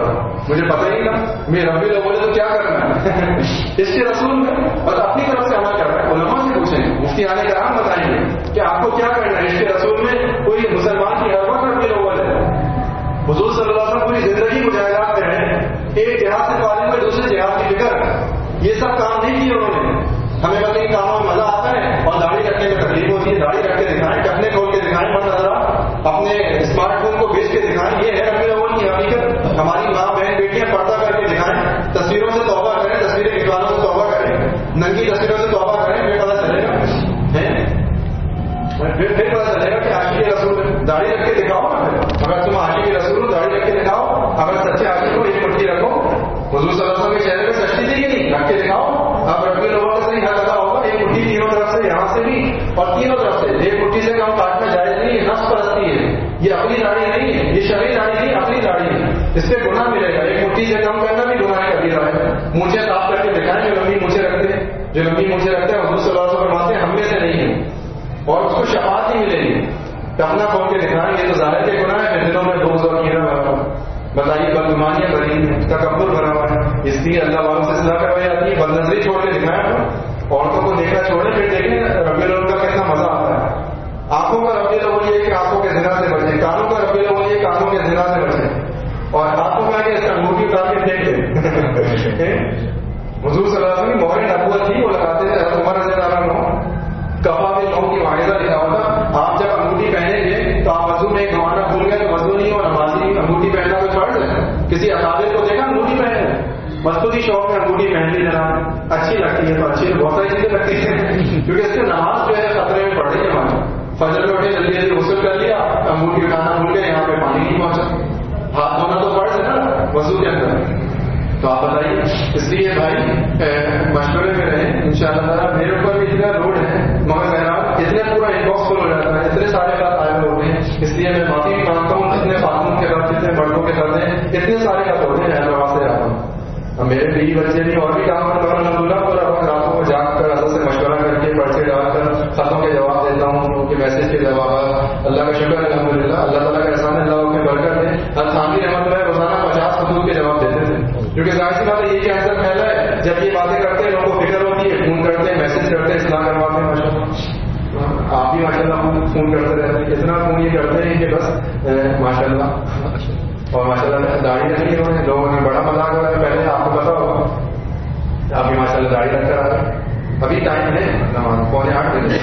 مجھے پتہ ہی تھا میں ربی الاول تو کیا کرنا ہے اس کے رسول میں بس اپنی طرف سے عمل کر رہا ہے. علماء سے پوچھیں, مفتی آنے کرام بتائیں گے کہ آپ کو کیا کرنا ہے. اس کے رسول میں کوئی مسلمان کی ہر وقت ربی الاول ہے. حضور صلی اللہ علیہ وسلم پوری زندگی مجاہدات میں رہے, ایک جہاد سے تعلیم ہے دوسرے جہاد کی فکر, یہ سب کام نہیں کیے انہوں نے. ہمیں بس ان کاموں میں مزہ آتا ہے اور داڑھی رکھنے میں تکلیف ہوتی ہے. داڑھی رکھ کے دکھائیں, ٹکنے کھول کے دکھائیں, من نظر اپنے اسمارٹ فون کو بیچ کے دکھائیں. یہ ہے ربی الاول کی حقیقت. ہماری ماں بہن بیٹیاں پردہ کر کے دکھائیں, تصویروں سے توبہ کریں, تصویریں کھینچوانوں سے توبہ کریں, ننگی تصویروں سے توبہ کریں. پھر پتہ چلے گا پھر پتہ چلے گا کہ عاشق رسول داڑھی رکھ کے دکھاؤ نا. اگر تم عاشق رسول ہو داڑھی رکھ کے دکھاؤ. اگر سچے عاشق ہو ایک مٹھی رکھو. حضور صلی اللہ علیہ وسلم کے چہرے پہ سچی تھی کہ نہیں, رکھ کے دکھاؤ. اب ربی الاول سے حل ادا ہوگا. ایک مٹھی تینوں طرف سے, یہاں سے بھی اور تینوں طرف سے. ایک مٹھی سے کم کاٹنا جائز نہیں ہے, نفس پرستی ہے. یہ اپنی داڑھی نہیں ہے, یہ شرعی داڑھی نہیں, اپنی داڑھی ہے. اس پہ گناہ ملے گا. ایک مٹھی سے کم کرنا بھی گناہ کبیرہ ہے. مونچھیں صاف کر کے دکھائیں. جو لمبی مونچھیں رکھتے ہیں, جو لمبی مونچھیں رکھتے ہیں حضور صلی اللہ علیہ وسلم فرماتے ہیں ہم میں سے نہیں ہے اور اس کو شفاعت نہیں ملے گی. اپنا کھول کے دکھائیں. یہ تو ظاہر کے گناہ ہے. دلوں میں بغض اور کینہ بھرا ہوا. بتائیے بدگمانیاں بھری ہیں, تکبر بھرا ہوا ہے. اس لیے اللہ والوں سے اصلاح کروائی جاتی ہے. بدنظری چھوڑ کے دکھائیں. عورتوں کو دیکھنا چھوڑیں, پھر دیکھیں ربی الاول کا کتنا مزہ آتا ہے. آنکھوں کا ربی الاول یہ کہ آنکھوں کے زنا سے بچیں. کانوں کا ربی الاول یہ کہ کانوں کے زنا سے بچیں. اور ہاتھوں کا کہ اس کا انگوٹھی اتار کے پھینک دیں. حضور صلی اللہ علیہ وسلم کی مہر نبوت تھی, وہ لگاتے تھے. حضرت عمر رضی اللہ عنہ کفا بالموت کی واحدہ لکھا ہوا تھا. آپ جب انگوٹھی پہنیں گے تو آپ وضو میں گھمانا بھول گئے تو وضو نہیں ہو, نمازی انگوٹھی پہننا کوئی فرض ہے. کسی اکابر کو دیکھا انگوٹھی پہنے, مسجدی شوق میں انگوٹھی پہن لی جناب, اچھی لگتی ہے. تو اچھی تو بہت ساری چیزیں لگتی ہیں کیونکہ اس سے نماز جو ہے خطرے میں پڑ رہی ہے. ہماری فجر میں اٹھے جلدی جلدی غسل کر لیا, انگوٹھی اٹھانا بھول گئے, یہاں پہ پانی نہیں پہنچا. ہاتھ دھونا تو فرض ہے نا وضو کے اندر. تو آپ بتائیے. اس لیے بھائی مشورے میں رہیں ان شاء اللہ تعالیٰ. میرے اوپر بھی اتنا لوڈ ہے مگر بہرحال اتنے پورا ان باکس فل ہو جاتا ہے, اتنے سارے خط آئے ہوتے ہیں. اس لیے میں معافی بھی مانگتا ہوں. اتنے خاتون کے خط, اتنے مردوں کے خط ہیں, اتنے سارے خط ہوتے ہیں. حیدرآباد سے آتا ہوں. اب میرے بیوی بچے بھی اور بھی کام کرتا ہوں الحمدللہ. اور راتوں کو جاگ کر حضرت سے مشورہ کر کے پرچے ڈال کر خطوں کے جواب دیتا ہوں, ان کے میسج کے جوابات. اللہ کا شکر ہے الحمدللہ. اللہ تعالیٰ کا احسان ہے, اللہ کی برکت ہے. الحمدی رحمۃ اللہ روزانہ 50 خطوط کے جواب دیتے تھے. کیونکہ ظاہر سی بات ہے یہ کینسر پھیلا ہے. جب یہ باتیں کرتے ہیں لوگوں کو فکر ہوتی ہے, فون کرتے ہیں, میسج کرتے ہیں, اصلاح کرواتے ہیں. ماشاء اللہ آپ بھی ماشاء اللہ فون کرتے رہتے ہیں. اتنا فون یہ کرتے ہیں کہ بس ماشاء اللہ. اور ماشاء اللہ داڑھی رکھی انہوں نے, لوگوں نے بڑا مذاق ہو رہا ہے. پہلے آپ کو پتا ہوگا, آپ بھی ماشاء اللہ داڑھی رکھ کر آ رہے ہیں. ابھی ٹائم ہے نماز 7:45 بجے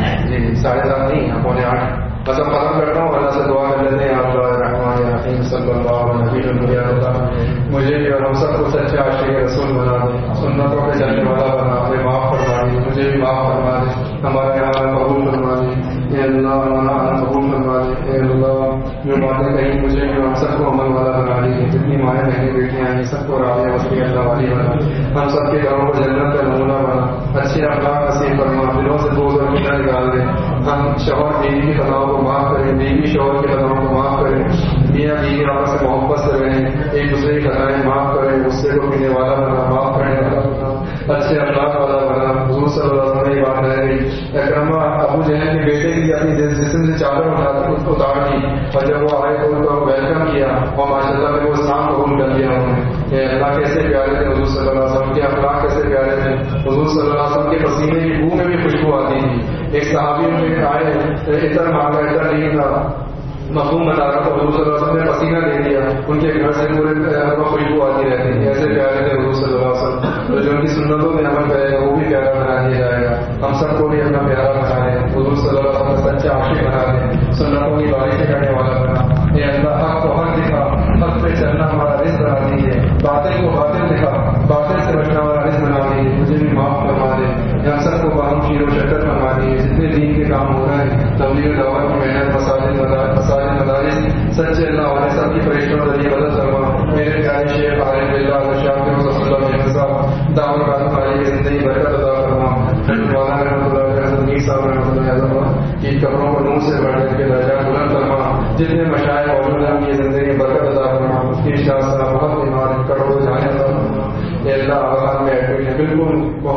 جی 7:30 نہیں 8:45. بس اب ختم کرتا ہوں. اللہ سے دعا کر لیتے ہیں. آپ الرحمن الرحیم صلی اللہ علیہ وسلم مجھے بھی اور ہم سب کو سچے عاشق رسول بنا دیں, سنتوں پہ چلنے والا بنا دے, معاف فرما دے, مجھے بھی معاف فرما دے, ہمارے یہاں قبول فرما دے. اے اللہ ہمارا قبول فرما دے. اے اللہ جو باتیں کہیں مجھے بھی ہم سب کو عمل والا بنا دی. جتنی مائیں بہنیں بیٹیاں ہیں سب کو راضی وسیع اللہ والی بنا. ہم سب کے گھروں کو جنت کا نمونہ بنا. اچھے اخلاق نصیب فرما, دلوں سے بغض اور کینہ نکال دے. ہم شوہر بیوی کی تناؤ کو معاف کریں, بیوی شوہر کے تناؤ کو معاف کریں, میاں بیوی آپس سے محبت سے رہیں, ایک دوسرے کی خطائیں معاف کریں, غصے کو پینے والا بنا, معاف کرنے والا بنا, اچھے اخلاق والا بنا. حضور صلی اللہ علیہ وسلم کی بات رہ گئی. اکرمہ ابو جہل کے بیٹے کی اپنی جسم سے چادر اتار دی, اور جب وہ آئے تو ان کو ویلکم کیا اور ماشاء اللہ میں وہ اسلام قبول کر لیا انہوں نے. اللہ کیسے پیارے تھے حضور صلی اللہ علیہ وسلم کے, اخلاق کیسے پیارے تھے. حضور صلی اللہ علیہ وسلم کے پسینے کی بو میں بھی خوشبو آتی تھی. ایک صحابی میں آئے, اتر مانگا, اتر نہیں تھا, مفہوم بتا رہا تھا. حضور صلی اللہ علیہ وسلم نے پسینہ دے دیا, ان کے گھر سے پورے خوشبو آتی رہتی تھی. ایسے پیارے تھے حضور صلی اللہ علیہ وسلم. تو جو ان کی سنتوں میں عمل کرے گا وہ بھی پیارا بنا دیا جائے گا. ہم سب کو بھی اپنا پیارا بنا دیں. حضور صلی اللہ علیہ وسلم سچا عاشق بنا دیں, سنتوں کی بارشیں کرنے والا بنا. اے اللہ حق کو حق دکھا, حق پہ چلنا ہمارا رزق بنا دیجیے. باطل کو باطل دکھا, باطل سے بچنا ہمارا رزق بنا دیجیے. مجھے بھی معاف فرما دے. ہم سب کو باہم شیر و شکر فرما دیجیے. جتنے دین کے کام ہو رہے ہیں, تبلیغ دعوت کی محنت, مساجد مدارس, سچے اللہ والے سب کی فرشتوں ذریعے مدد فرما. میرے پیارے شیخ عالم اللہ شاہ کے صلی اللہ علیہ وسلم دعوت کام علی کی زندگی برکت عطا فرما. مولانا رحمۃ اللہ علیہ میر صاحب رحمۃ اللہ علیہ کی قبروں کو نور سے بڑھ کر کے درجات بلند فرما. جتنے مشائخ موجود کی زندگی برکت عطا فرما. مفتی شاہ صاحب بہت بیمار, کروڑوں جانے عطا فرما. اے اللہ آباد میں ایڈمٹ ہے, بالکل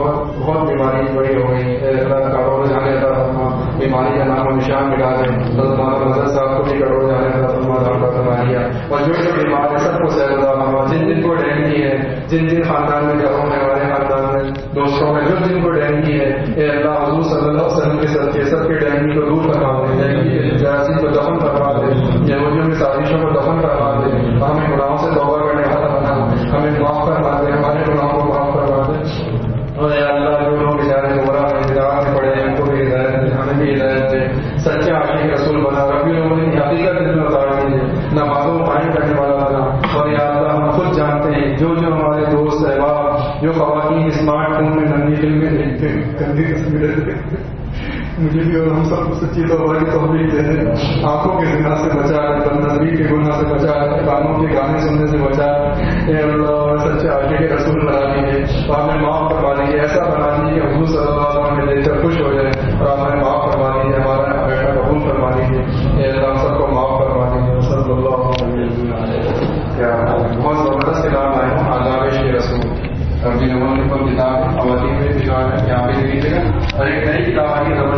بہت بیماری بڑی ہو گئی. اے اللہ کروڑوں جانے عطا فرما, بیماری کا نام و نشان مٹا دیں. حضرت صاحب کو بھی کروڑوں جانے عطا فرما. اور جو بیمار ہے سب کو صحت عطا فرما. جن جن جن خاندان میں گھروں میں ہمارے خاندان میں دوستوں میں جو جن کو ڈینگی ہے اے اللہ حضور صلی اللہ علیہ وسلم کے صدقے سب کے ڈینگی کو دور کروا دے، ڈینگی کے جراثیم کو دفن کروا دے، یہودیوں کی سازشوں کو دفن کروا دے، ہمیں گناہوں سے توبہ کرنے والا بنا، ہمیں معاف کروا دے، ہمارے گناہوں کو معاف کروا دے۔ اور اے اللہ جو لوگ بیچارے گمراہ میں ہدایت میں پڑے ہیں ان کو بھی ہدایت دے، ہمیں بھی ہدایت دے، سچا عاشق رسول بنا، ربی لوگوں کی حقیقت دل میں اتار دیجیے، نمازوں قائم کرنے والا بنا۔ اور یا اللہ ہم خود جانتے ہیں جو جو ہمارے دوست احباب جو خواتین اسمارٹ فون میں ننگی فلمیں دیکھتے ہیں، گندی تصویریں دیکھتے ہیں، مجھے بھی اور ہم سب کو سچی توبہ کی توفیق دے دے، آنکھوں کے زنا سے بچا ہے، بد نظری کے گناہ سے بچا ہے، کانوں کے گانے سننے سے بچا ہے۔ اے اللہ سچے عاشق کے رسول بنا دیجیے، آپ نے معاف کروا دیجیے، ایسا بنا دیجیے کہ حضور صلی اللہ علیہ وسلم میں دیکھ کر خوش ہو جائے، اور آپ نے معاف کروا دیجیے، ہمارا بیٹا قبول کروا دیجیے، اے اللہ ہم سب کو معاف کروا دیجیے۔ صلی اللہ علیہ وسلم۔ بہت زبردست کتاب آئے ہیں آداب عشق رسول، جنہوں نے کتاب خواتین میں یہاں پہ دیکھیے گا، اور ایک نئی کتاب آئی ہے